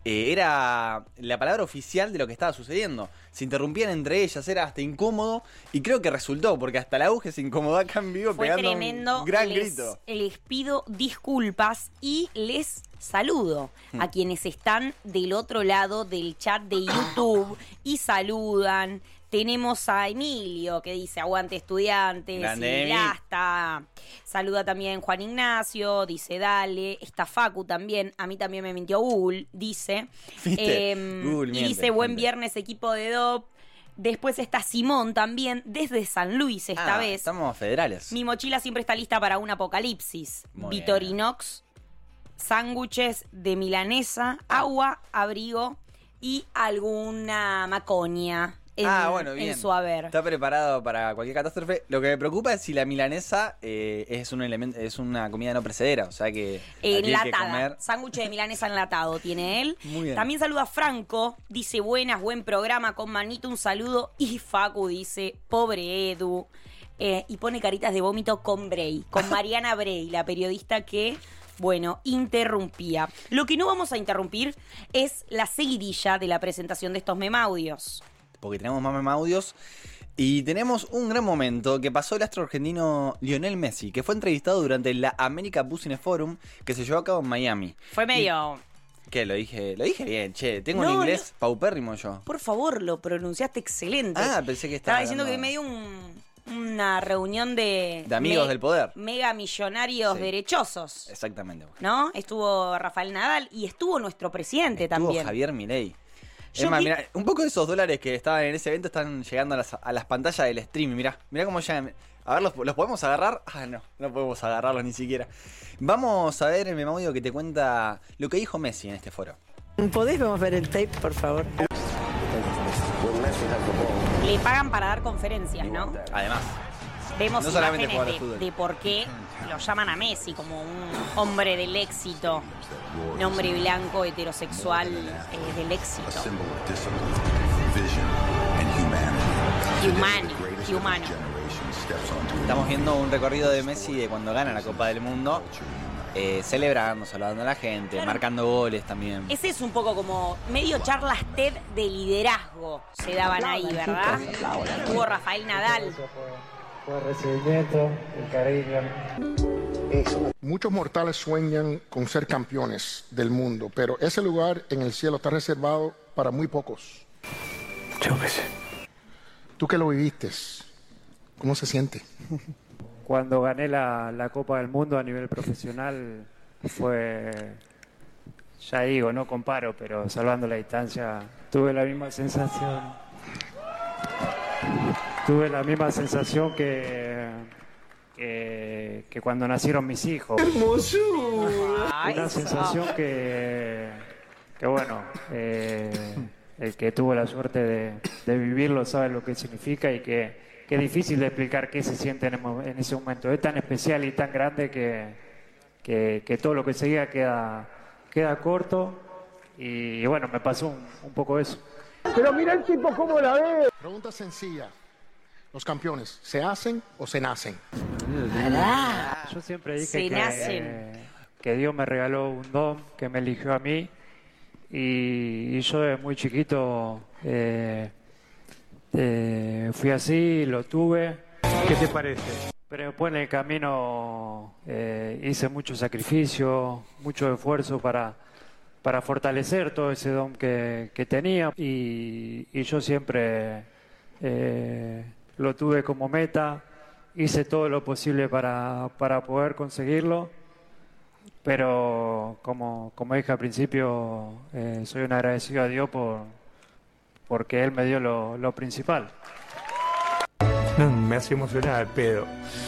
eh, era la palabra oficial de lo que estaba sucediendo. Se interrumpían entre ellas, era hasta incómodo, y creo que resultó, porque hasta la Auge se incomodó acá en vivo Fue pegando tremendo. un gran les, grito. Les pido disculpas y les saludo a quienes están del otro lado del chat de YouTube y saludan. Tenemos a Emilio que dice aguante estudiantes. Grande, y ya está. Saluda también Juan Ignacio, dice dale. Está Facu también, a mí también me mintió Google, dice. ¿Viste? Eh, Google y miente, dice buen gente. viernes equipo de D O P. Después está Simón también, desde San Luis esta Ah, vez. Estamos federales. Mi mochila siempre está lista para un apocalipsis. Muy Vitorinox, sándwiches de milanesa, agua, abrigo y alguna maconia en, ah, bueno, bien. en su haber. Está preparado para cualquier catástrofe. Lo que me preocupa es si la milanesa eh, es un elemento, es una comida no precedera, o sea que la tiene que Enlatada, comer. sándwich de milanesa enlatado tiene él. Muy bien. También saluda a Franco, dice buenas, buen programa con manito, un saludo. Y Facu dice, pobre Edu. Eh, y pone caritas de vómito con Bray, con Mariana Bray, la periodista que, bueno, interrumpía. Lo que no vamos a interrumpir es la seguidilla de la presentación de estos memaudios. Porque tenemos más memaudios. Y tenemos un gran momento que pasó el astro argentino Lionel Messi, que fue entrevistado durante la America Business Forum que se llevó a cabo en Miami. Fue medio... ¿Qué? Lo dije, lo dije bien, che. Tengo No, un inglés paupérrimo yo. Por favor, lo pronunciaste excelente. Ah, pensé que Estaba estaba diciendo que hablando- me dio un, una reunión de... De amigos del poder. Mega millonarios Sí. derechosos, Exactamente. ¿no? Estuvo Rafael Nadal y estuvo nuestro presidente Estuvo también. Javier Milei. Yo Es más, vi- mirá, un poco de esos dólares que estaban en ese evento están llegando a las, a las pantallas del streaming. Mirá, mirá cómo llegan. A ver, ¿los, ¿los podemos agarrar? Ah, no, no podemos agarrarlos ni siquiera. Vamos a ver el memaudio que te cuenta lo que dijo Messi en este foro. ¿Podés vamos a ver el tape, por favor? Le pagan para dar conferencias, ¿no? Además, Vemos no solamente imágenes jugar al de, fútbol. de por qué lo llaman a Messi como un hombre del éxito, un hombre blanco, heterosexual eh, del éxito. Humano, humano. estamos viendo un recorrido de Messi de cuando gana la Copa del Mundo. Eh, celebrando, saludando a la gente, Claro. marcando goles también. Ese es un poco como medio charlas TED de liderazgo se daban ahí, ¿verdad? Estuvo Rafael Nadal. Por el recibimiento, el cariño. Muchos mortales sueñan con ser campeones del mundo, pero ese lugar en el cielo está reservado para muy pocos. Yo qué sé. Tú que lo viviste, ¿cómo se siente? Cuando gané la, la Copa del Mundo a nivel profesional fue, ya digo, no comparo, pero salvando la distancia, tuve la misma sensación. Tuve la misma sensación que, que, que cuando nacieron mis hijos. ¡Hermosura! Una sensación que, que bueno, eh, el que tuvo la suerte de, de vivirlo sabe lo que significa y que, que es difícil de explicar qué se siente en, el mo- en ese momento. Es tan especial y tan grande que, que, que todo lo que seguía queda, queda corto y, y bueno, me pasó un, un poco eso. Pero mira el tipo cómo la ve. Pregunta sencilla. ¿Los campeones se hacen o se nacen? Yo siempre dije Se que, nacen. que Dios me regaló un don, que me eligió a mí y, y yo de muy chiquito eh, eh, fui así, lo tuve. ¿Qué te parece? Pero después en el camino eh, hice mucho sacrificio, mucho esfuerzo para, para fortalecer todo ese don que, que tenía y, y yo siempre eh, lo tuve como meta, hice todo lo posible para, para poder conseguirlo, pero como, como dije al principio, eh, soy un agradecido a Dios por, porque Él me dio lo, lo principal. No, me hace emocionar el pedo.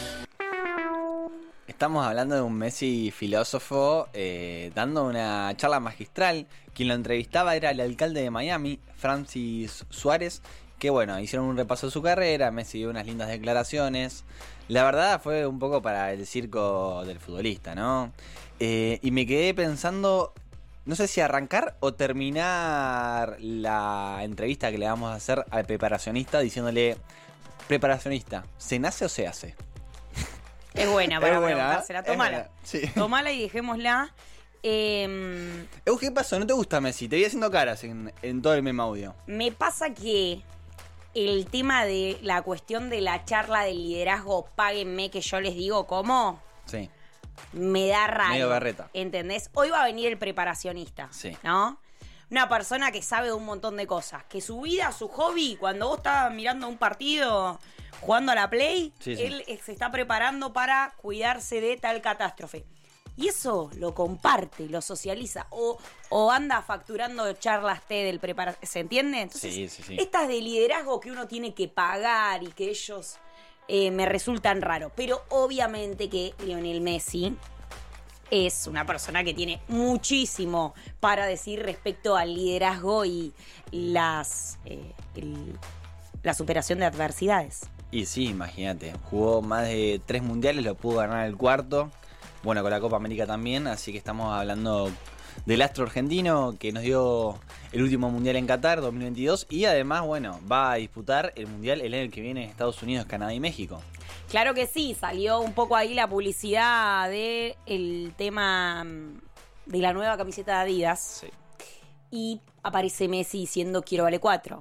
Estamos hablando de un Messi filósofo eh, dando una charla magistral. Quien lo entrevistaba era el alcalde de Miami, Francis Suárez, que bueno, hicieron un repaso de su carrera, Messi dio unas lindas declaraciones. La verdad fue un poco para el circo del futbolista, ¿no? Eh, y me quedé pensando, no sé si arrancar o terminar la entrevista que le vamos a hacer al preparacionista diciéndole, preparacionista, ¿se nace o se hace? Es buena para Es buena, preguntársela. ¿eh? Es Tómala. buena, sí. Tómala y dejémosla. Eh, Eug, ¿qué pasó? ¿No te gusta Messi? Te vi haciendo caras en, en todo el meme audio. me pasa que el tema de la cuestión de la charla del liderazgo, páguenme que yo les digo cómo, Sí. me da raro. Medio berreta. ¿Entendés? Hoy va a venir el preparacionista, Sí. ¿no? Una persona que sabe de un montón de cosas. Que su vida, su hobby, cuando vos estabas mirando un partido, jugando a la Play, Sí, sí. él eh, se está preparando para cuidarse de tal catástrofe. Y eso lo comparte, lo socializa. O, o anda facturando charlas T del preparación. ¿Se entiende? Entonces, Sí, sí, sí. estas de liderazgo que uno tiene que pagar y que ellos eh, me resultan raro. Pero obviamente que Lionel Messi es una persona que tiene muchísimo para decir respecto al liderazgo y las eh, el- la superación de adversidades. Y sí, imagínate. Jugó más de tres mundiales, lo pudo ganar el cuarto. Bueno, con la Copa América también. Así que estamos hablando del astro argentino que nos dio el último mundial en Qatar, dos mil veintidós. Y además, bueno, va a disputar el mundial el año que viene en Estados Unidos, Canadá y México. Claro que sí, salió un poco ahí la publicidad de el tema mm, de la nueva camiseta de Adidas. Sí. Y aparece Messi diciendo quiero vale cuatro.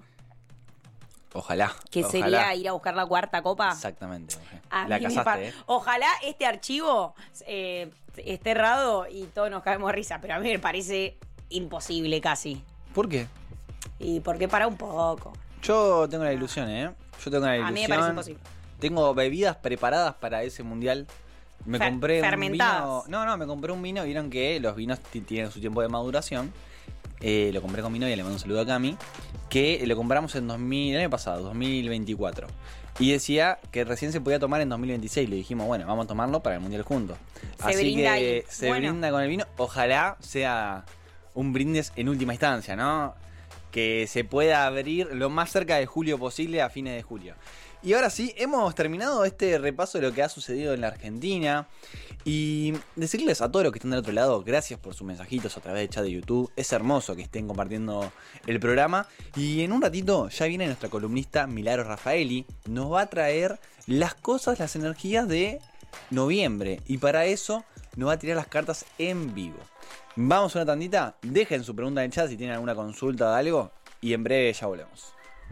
Ojalá. Que ojalá. sería ir a buscar la cuarta copa. Exactamente. Jorge. A La mí me casaste, pa- ¿eh? Ojalá este archivo eh, esté errado y todos nos caemos de risa, pero a mí me parece imposible casi. ¿Por qué? Y porque para un poco. Yo tengo la ilusión, ¿eh? Yo tengo la ilusión. A mí me parece imposible. Tengo bebidas preparadas para ese mundial. Me Fer- compré un fermentadas. vino. No, no, me compré un vino. Vieron que los vinos t- tienen su tiempo de maduración. Eh, lo compré con mi novia, le mando un saludo a Cami. Que lo compramos en dos mil, el año pasado, dos mil veinticuatro. Y decía que recién se podía tomar en dos mil veintiséis. Le dijimos, bueno, vamos a tomarlo para el mundial juntos. Se Así brinda que ahí. se Bueno. brinda con el vino. Ojalá sea un brindis en última instancia, ¿no? Que se pueda abrir lo más cerca de julio posible, a fines de julio. Y ahora sí, hemos terminado este repaso de lo que ha sucedido en la Argentina. Y decirles a todos los que están del otro lado, gracias por sus mensajitos a través del chat de YouTube. Es hermoso que estén compartiendo el programa. Y en un ratito ya viene nuestra columnista Milagros Rafaeli. Nos va a traer las cosas, las energías de noviembre. Y para eso nos va a tirar las cartas en vivo. Vamos a una tandita, dejen su pregunta en el chat si tienen alguna consulta o algo. Y en breve ya volvemos.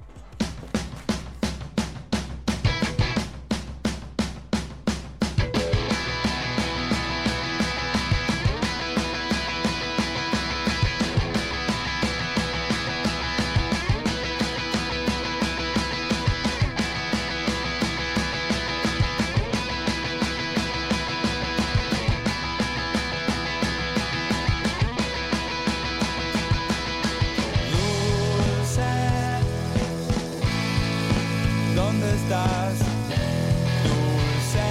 ¿Dónde estás? Dulce.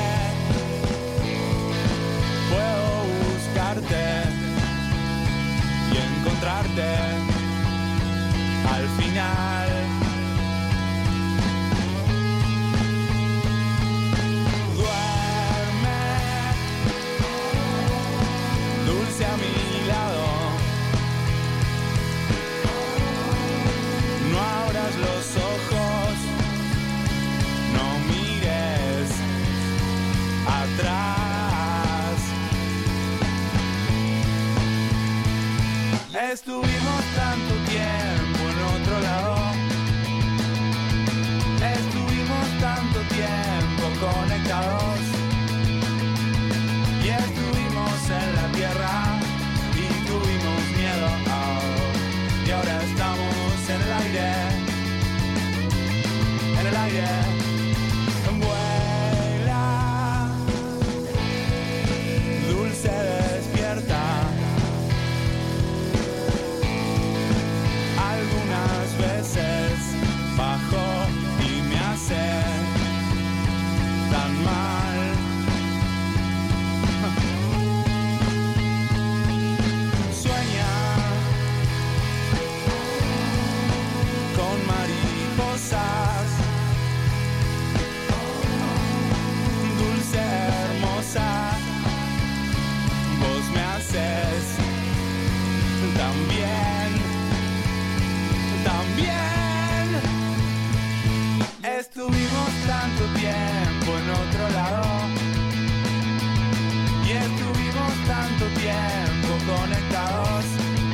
Puedo buscarte y encontrarte al final. Duerme, dulce a mi lado. No abras los ojos. No mires atrás. Estuvimos tanto tiempo en otro lado. Estuvimos tanto tiempo conectados. Y estuvimos en la tierra y tuvimos miedo. Oh, y ahora estamos en el aire. En el aire. Vuela, dulce despierta. Algunas veces bajo y me hace tan mal. Sueña con mariposas. Dulce hermosa, vos me haces tan bien, tan bien. Estuvimos tanto tiempo en otro lado y estuvimos tanto tiempo conectados.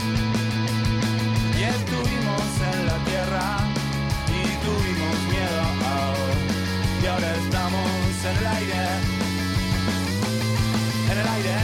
Y estuvimos en la tierra y tuvimos miedo. Oh, y ahora estamos en el aire. En el aire.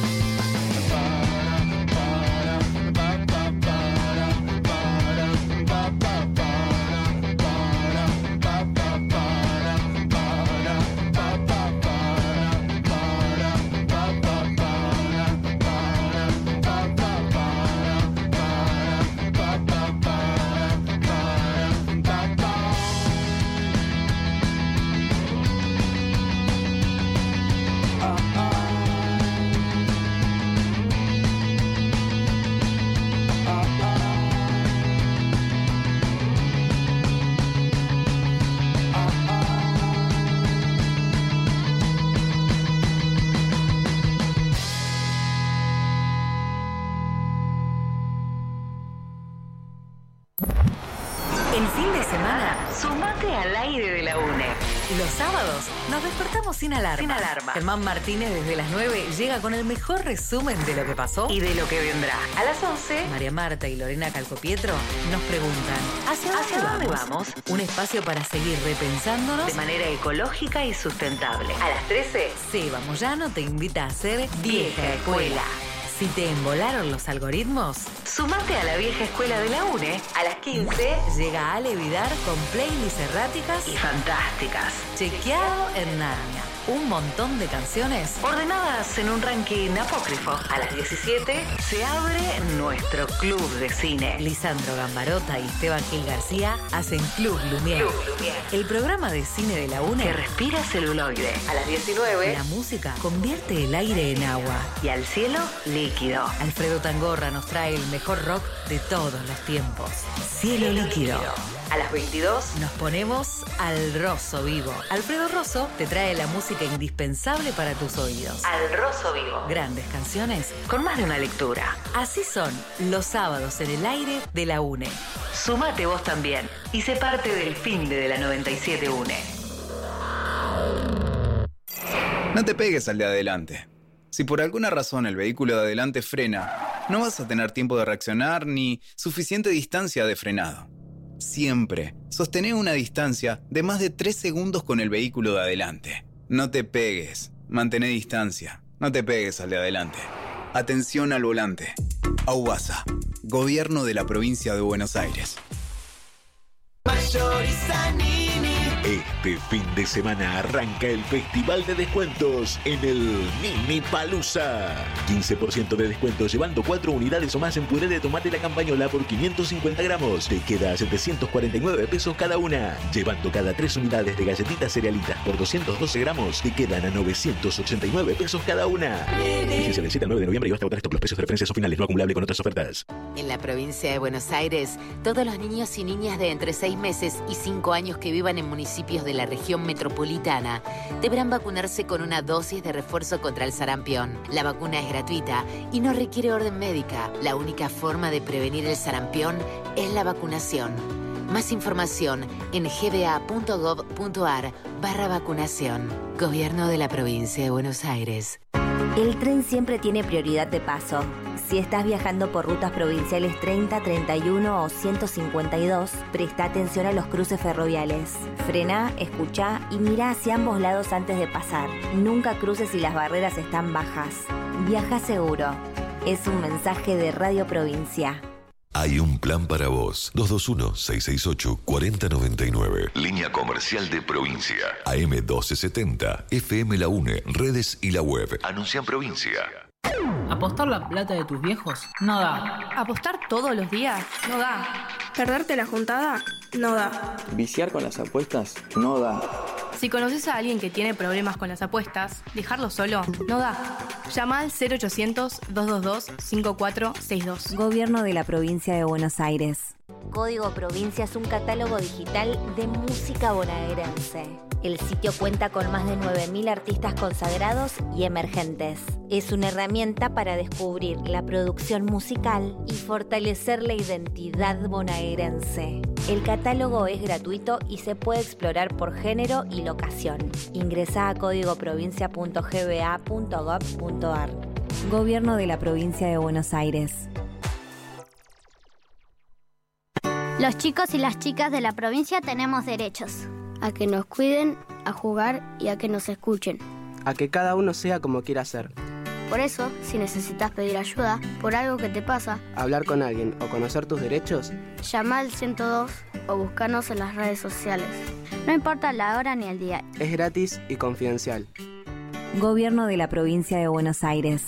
El fin de semana, sumate al aire de la UNE. Los sábados nos despertamos sin alarma. Sin alarma. Germán Martínez desde las nueve llega con el mejor resumen de lo que pasó y de lo que vendrá. A las once, María Marta y Lorena Calcopietro nos preguntan ¿Hacia dónde, ¿Hacia dónde vamos? vamos? Un espacio para seguir repensándonos de manera ecológica y sustentable. A las trece, Seba Moyano te invita a hacer Vieja Escuela. Si te embolaron los algoritmos, sumate a la vieja escuela de la UNE. A las quince llega Ale Vidar con playlists erráticas y fantásticas. Chequeado en Narnia. Un montón de canciones ordenadas en un ranking apócrifo. A las diecisiete se abre nuestro club de cine. Lisandro Gambarota y Esteban Gil García hacen Club Lumière. Club Lumière. El programa de cine de la UNE que respira celuloide. A las diecinueve la música convierte el aire en agua y al cielo líquido. Alfredo Tangorra nos trae el mejor rock de todos los tiempos. Cielo, cielo líquido. líquido. A las veintidós nos ponemos al Rosso Vivo. Alfredo Rosso te trae la música indispensable para tus oídos. Al Rosso Vivo. Grandes canciones con más de una lectura. Así son los sábados en el aire de la UNE. Sumate vos también y sé parte del fin de la noventa y siete UNE. No te pegues al de adelante. Si por alguna razón el vehículo de adelante frena, no vas a tener tiempo de reaccionar ni suficiente distancia de frenado. Siempre sostené una distancia de más de tres segundos con el vehículo de adelante. No te pegues, mantén distancia, no te pegues al de adelante. Atención al volante. AUBASA, Gobierno de la Provincia de Buenos Aires. Este fin de semana arranca el Festival de Descuentos en el Mini Palusa. quince por ciento de descuento llevando cuatro unidades o más en puré de tomate La Campañola por quinientos cincuenta gramos. Te queda a setecientos cuarenta y nueve pesos cada una. Llevando cada tres unidades de galletitas cerealitas por doscientos doce gramos, te quedan a novecientos ochenta y nueve pesos cada una. Vigencia del siete al nueve de noviembre y basta votar esto. Los precios de referencia son finales, no acumulable con otras ofertas. En la provincia de Buenos Aires, todos los niños y niñas de entre seis meses y cinco años que vivan en municipios de la región metropolitana deberán vacunarse con una dosis de refuerzo contra el sarampión. La vacuna es gratuita y no requiere orden médica. La única forma de prevenir el sarampión es la vacunación. Más información en gba.gov.ar barra vacunación. Gobierno de la provincia de Buenos Aires. El tren siempre tiene prioridad de paso. Si estás viajando por rutas provinciales treinta, treinta y uno o ciento cincuenta y dos, presta atención a los cruces ferroviales. Frená, escuchá y mirá hacia ambos lados antes de pasar. Nunca cruces si las barreras están bajas. Viaja seguro. Es un mensaje de Radio Provincia. Hay un plan para vos. dos dos uno, seis seis ocho, cuatro cero nueve nueve. Línea comercial de provincia. A M doce setenta. F M La UNE. Redes y la web. Anuncia en provincia. ¿Apostar la plata de tus viejos? No da. ¿Apostar todos los días? No da. ¿Perderte la juntada? No da. ¿Viciar con las apuestas? No da. Si conoces a alguien que tiene problemas con las apuestas, dejarlo solo no da. Llama al cero ochocientos, dos dos dos, cinco cuatro seis dos. Gobierno de la Provincia de Buenos Aires. Código Provincia es un catálogo digital de música bonaerense. El sitio cuenta con más de nueve mil artistas consagrados y emergentes. Es una herramienta para descubrir la producción musical y fortalecer la identidad bonaerense. El catálogo es gratuito y se puede explorar por género y locación. Ingresá a código provincia punto g b a punto gov punto a r. Gobierno de la Provincia de Buenos Aires. Los chicos y las chicas de la provincia tenemos derechos. A que nos cuiden, a jugar y a que nos escuchen. A que cada uno sea como quiera ser. Por eso, si necesitas pedir ayuda por algo que te pasa, hablar con alguien o conocer tus derechos, llama al ciento dos o búscanos en las redes sociales. No importa la hora ni el día. Es gratis y confidencial. Gobierno de la Provincia de Buenos Aires.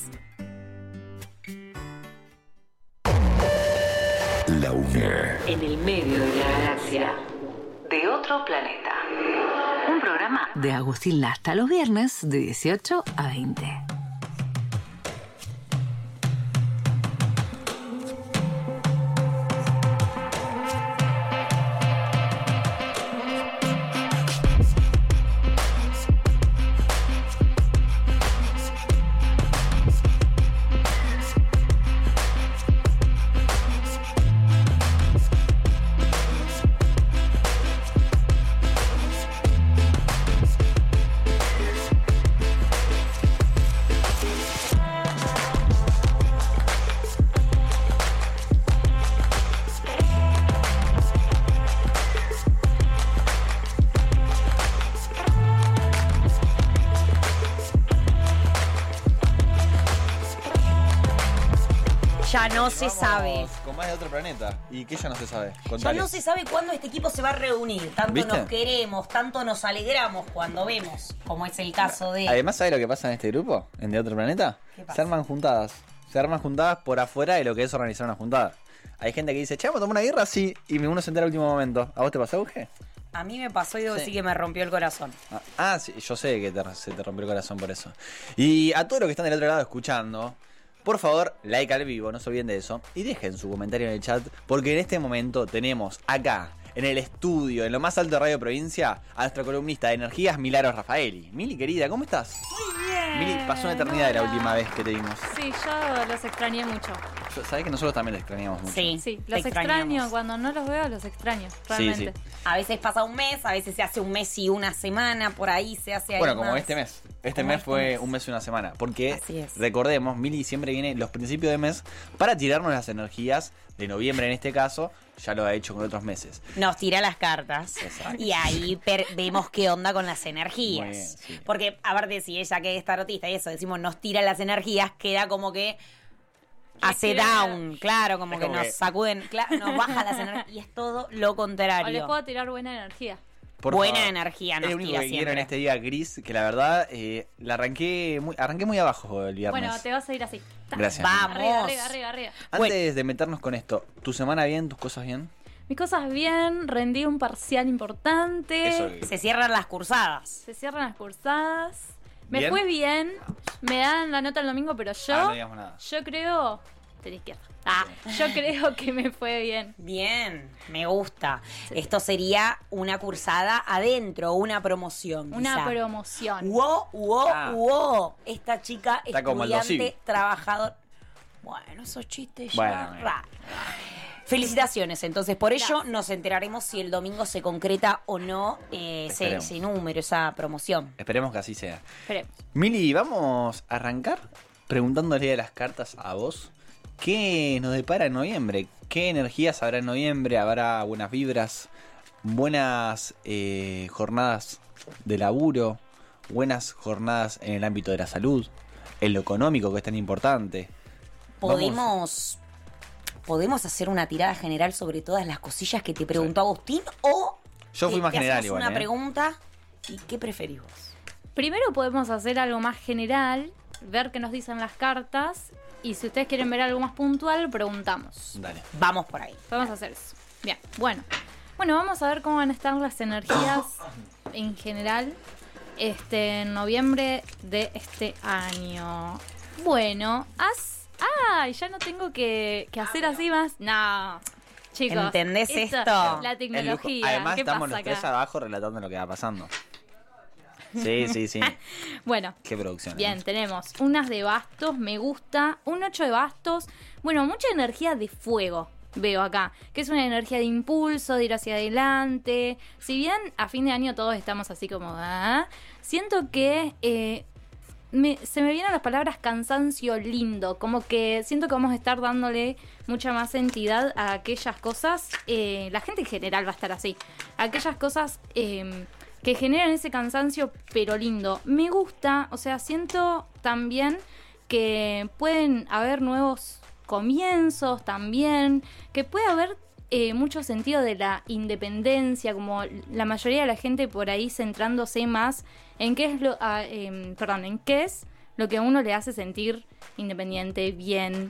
La UNE. En el medio de la galaxia. De otro planeta. Un programa de Agustín Lasta los viernes de dieciocho a veinte. Ya no se Vamos sabe. Con más de otro planeta. ¿Y qué ya no se sabe? Ya Contale. no se sabe cuándo este equipo se va a reunir. Tanto ¿Viste? nos queremos, tanto nos alegramos cuando vemos, como es el caso de... Además, ¿sabes lo que pasa en este grupo? ¿En De Otro Planeta? ¿Qué pasa? Se arman juntadas. Se arman juntadas por afuera de lo que es organizar una juntada. Hay gente que dice, che, vamos a tomar una guerra, sí. Y uno se entera al último momento. ¿A vos te pasó, Euge? A mí me pasó y debo Sí. decir que me rompió el corazón. Ah, ah, sí, yo sé que te- se te rompió el corazón por eso. Y a todos los que están del otro lado escuchando, por favor, like al vivo, no se olviden de eso. Y dejen su comentario en el chat, porque en este momento tenemos acá, en el estudio, en lo más alto de Radio Provincia, a nuestra columnista de energías, Milagros Rafaeli. Mili, querida, ¿cómo estás? Muy bien. Mili, pasó una eternidad de la última vez que te vimos. Sí, yo los extrañé mucho. Sabés que nosotros también te extrañamos mucho. Sí, Sí, te los extrañamos. extraño. Cuando no los veo, los extraño. Realmente. sí. A veces pasa un mes, a veces se hace un mes y una semana, por ahí se hace Bueno, ahí como más. este mes. Este Como mes este fue mes. un mes y una semana. Porque, Así es. recordemos, Mili siempre viene los principios de mes para tirarnos las energías de noviembre en este caso. Ya lo ha hecho con otros meses. Nos tira las cartas y ahí per- vemos qué onda con las energías. Muy bien, sí. Porque, aparte, si ella que es tarotista y eso, decimos nos tira las energías, queda como que hace tira- down, claro, como Es que como nos que- sacuden, claro, nos baja las energías y es todo lo O les contrario. puedo tirar buena energía. Por Buena favor. energía Es nos lo único tira que quiero siempre. en este día gris, que la verdad eh, la arranqué muy, arranqué muy abajo el viernes. Bueno, te vas a ir así. Gracias. Vamos. Arriba, arriba, arriba, arriba. Antes de meternos con esto, ¿tu semana bien? ¿Tus cosas bien? Mis cosas bien, rendí un parcial importante. Eso es. Se cierran las cursadas. Se cierran las cursadas. Me ¿Bien? fue bien. Me dan la nota el domingo, pero yo. Ah, no digamos nada. Yo creo. De la izquierda. Ah, yo creo que me fue bien. Bien, me gusta. Esto sería una cursada adentro, una promoción. Una quizá. promoción. Wow, wow, Ah. wow. Esta chica Está como el estudiante, dosivo. trabajador. Bueno, esos chistes ya Bueno, bueno. raros. Felicitaciones, entonces por ello nos enteraremos si el domingo se concreta o no eh, ese, Esperemos. ese número, esa promoción. Esperemos que así sea. Esperemos. Mili, vamos a arrancar preguntándole a las cartas a vos. ¿Qué nos depara en noviembre? ¿Qué energías habrá en noviembre? ¿Habrá buenas vibras? ¿Buenas eh, jornadas de laburo? ¿Buenas jornadas en el ámbito de la salud? ¿En lo económico, que es tan importante? Vamos- ¿Podemos, ¿Podemos hacer una tirada general sobre todas las cosillas que te preguntó Agustín? ¿O Yo fui te- más te general hacemos igual, una ¿eh? pregunta y qué preferís vos? Primero podemos hacer algo más general, ver qué nos dicen las cartas. Y si ustedes quieren ver algo más puntual, preguntamos. Dale. Vamos por ahí. Podemos hacer eso. Bien, bueno. Bueno, vamos a ver cómo van a estar las energías en general este en noviembre de este año. Bueno, haz... ¡Ay! Ya no tengo que, que hacer así más. No, chicos. ¿Entendés esto? La El lujo. tecnología. Además ¿Qué estamos pasa los tres acá? abajo relatando lo que va pasando. Sí, sí, sí. Bueno, Qué producción. bien, tenemos unas de bastos, me gusta, un ocho de bastos, bueno, mucha energía de fuego veo acá, que es una energía de impulso, de ir hacia adelante. Si bien a fin de año todos estamos así como, ah, siento que eh, me, se me vienen las palabras cansancio lindo, como que siento que vamos a estar dándole mucha más entidad a aquellas cosas, eh, la gente en general va a estar así, a aquellas cosas eh, que generan ese cansancio pero lindo. Me gusta, o sea, siento también que pueden haber nuevos comienzos también, que puede haber eh, mucho sentido de la independencia, como la mayoría de la gente por ahí centrándose más en qué es lo, ah, eh, perdón, en qué es lo que a uno le hace sentir independiente, bien.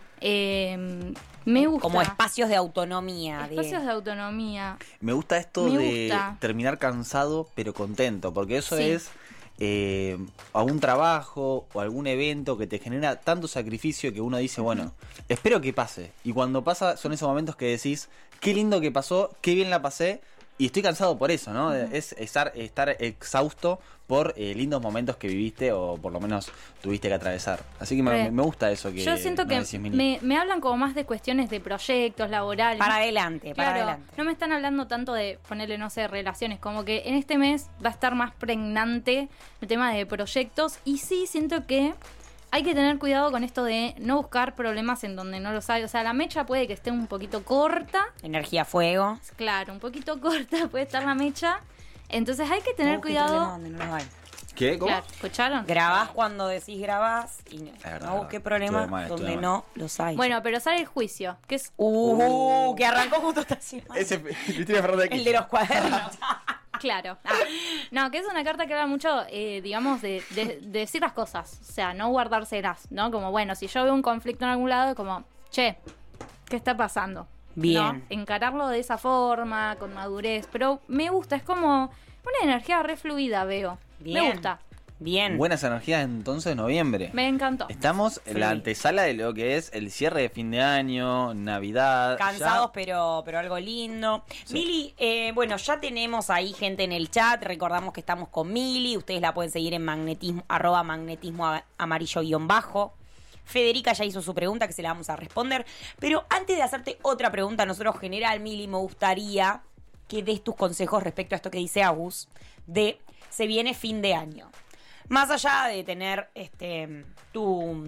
Eh, me gusta. Como espacios de autonomía. Espacios de... de autonomía. Me gusta esto Me de gusta. terminar cansado pero contento, porque eso Sí. es eh, algún trabajo o algún evento que te genera tanto sacrificio que uno dice, bueno, espero que pase. Y cuando pasa son esos momentos que decís, qué lindo que pasó, qué bien la pasé. Y estoy cansado por eso, ¿no? Uh-huh. Es estar, estar exhausto por eh, lindos momentos que viviste o por lo menos tuviste que atravesar. Así que me, me gusta eso que Yo siento que decís, Mili. me, me hablan como más de cuestiones de proyectos laborales. Para adelante, para Claro, adelante. no me están hablando tanto de ponerle, no sé, relaciones. Como que en este mes va a estar más pregnante el tema de proyectos. Y sí, siento que hay que tener cuidado con esto de no buscar problemas en donde no los hay. O sea, la mecha puede que esté un poquito corta. Energía fuego. Claro, un poquito corta puede estar la mecha. Entonces hay que tener Uh, qué cuidado. problema donde no los hay. ¿Qué? ¿Cómo? Claro, ¿escucharon? Grabás cuando decís grabás y no, verdad, no busqué problemas estuve mal, donde estuve mal. no los hay. Bueno, pero sale el juicio, que es... Uh, que arrancó justo esta semana. Ese, Cristina Fernández de El de los cuadernos. Claro. Ah, no, que es una carta que habla mucho, eh, digamos, de, de- de decir las cosas. O sea, no guardárselas, ¿no? Como, bueno, si yo veo un conflicto en algún lado, es como, che, ¿qué está pasando? Bien. ¿No? Encararlo de esa forma, con madurez. Pero me gusta, es como una energía re fluida, veo. Bien. Me gusta. Bien. Buenas energías entonces de noviembre. Me encantó. Estamos en la Sí. antesala de lo que es el cierre de fin de año, Navidad. Cansados, ya. pero, pero algo lindo. Mili, eh, bueno, ya tenemos ahí gente en el chat. Recordamos que estamos con Mili. Ustedes la pueden seguir en magnetismo, arroba magnetismo a- amarillo guión bajo. Federica ya hizo su pregunta, que se la vamos a responder. Pero antes de hacerte otra pregunta, nosotros general, Mili, me gustaría que des tus consejos respecto a esto que dice Agus, de se viene fin de año. Más allá de tener este tu,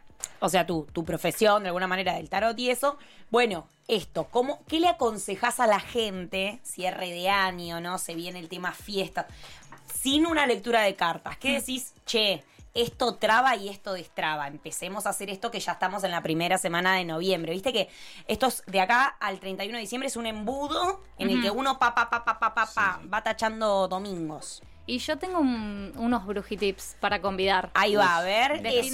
o sea, tu, tu profesión de alguna manera del tarot y eso, bueno, esto, ¿cómo, ¿qué le aconsejás a la gente? Cierre de año, ¿no? Se viene el tema fiesta, sin una lectura de cartas. ¿Qué decís? Che, esto traba y esto destraba. Empecemos a hacer esto que ya estamos en la primera semana de noviembre. Viste que esto es de acá al treinta y uno de diciembre es un embudo en el Ujú. que uno pa, pa, pa, pa, pa, pa, pa, va tachando domingos. Y yo tengo un- unos brujitips para convidar. Ahí va, a ver. De Eso.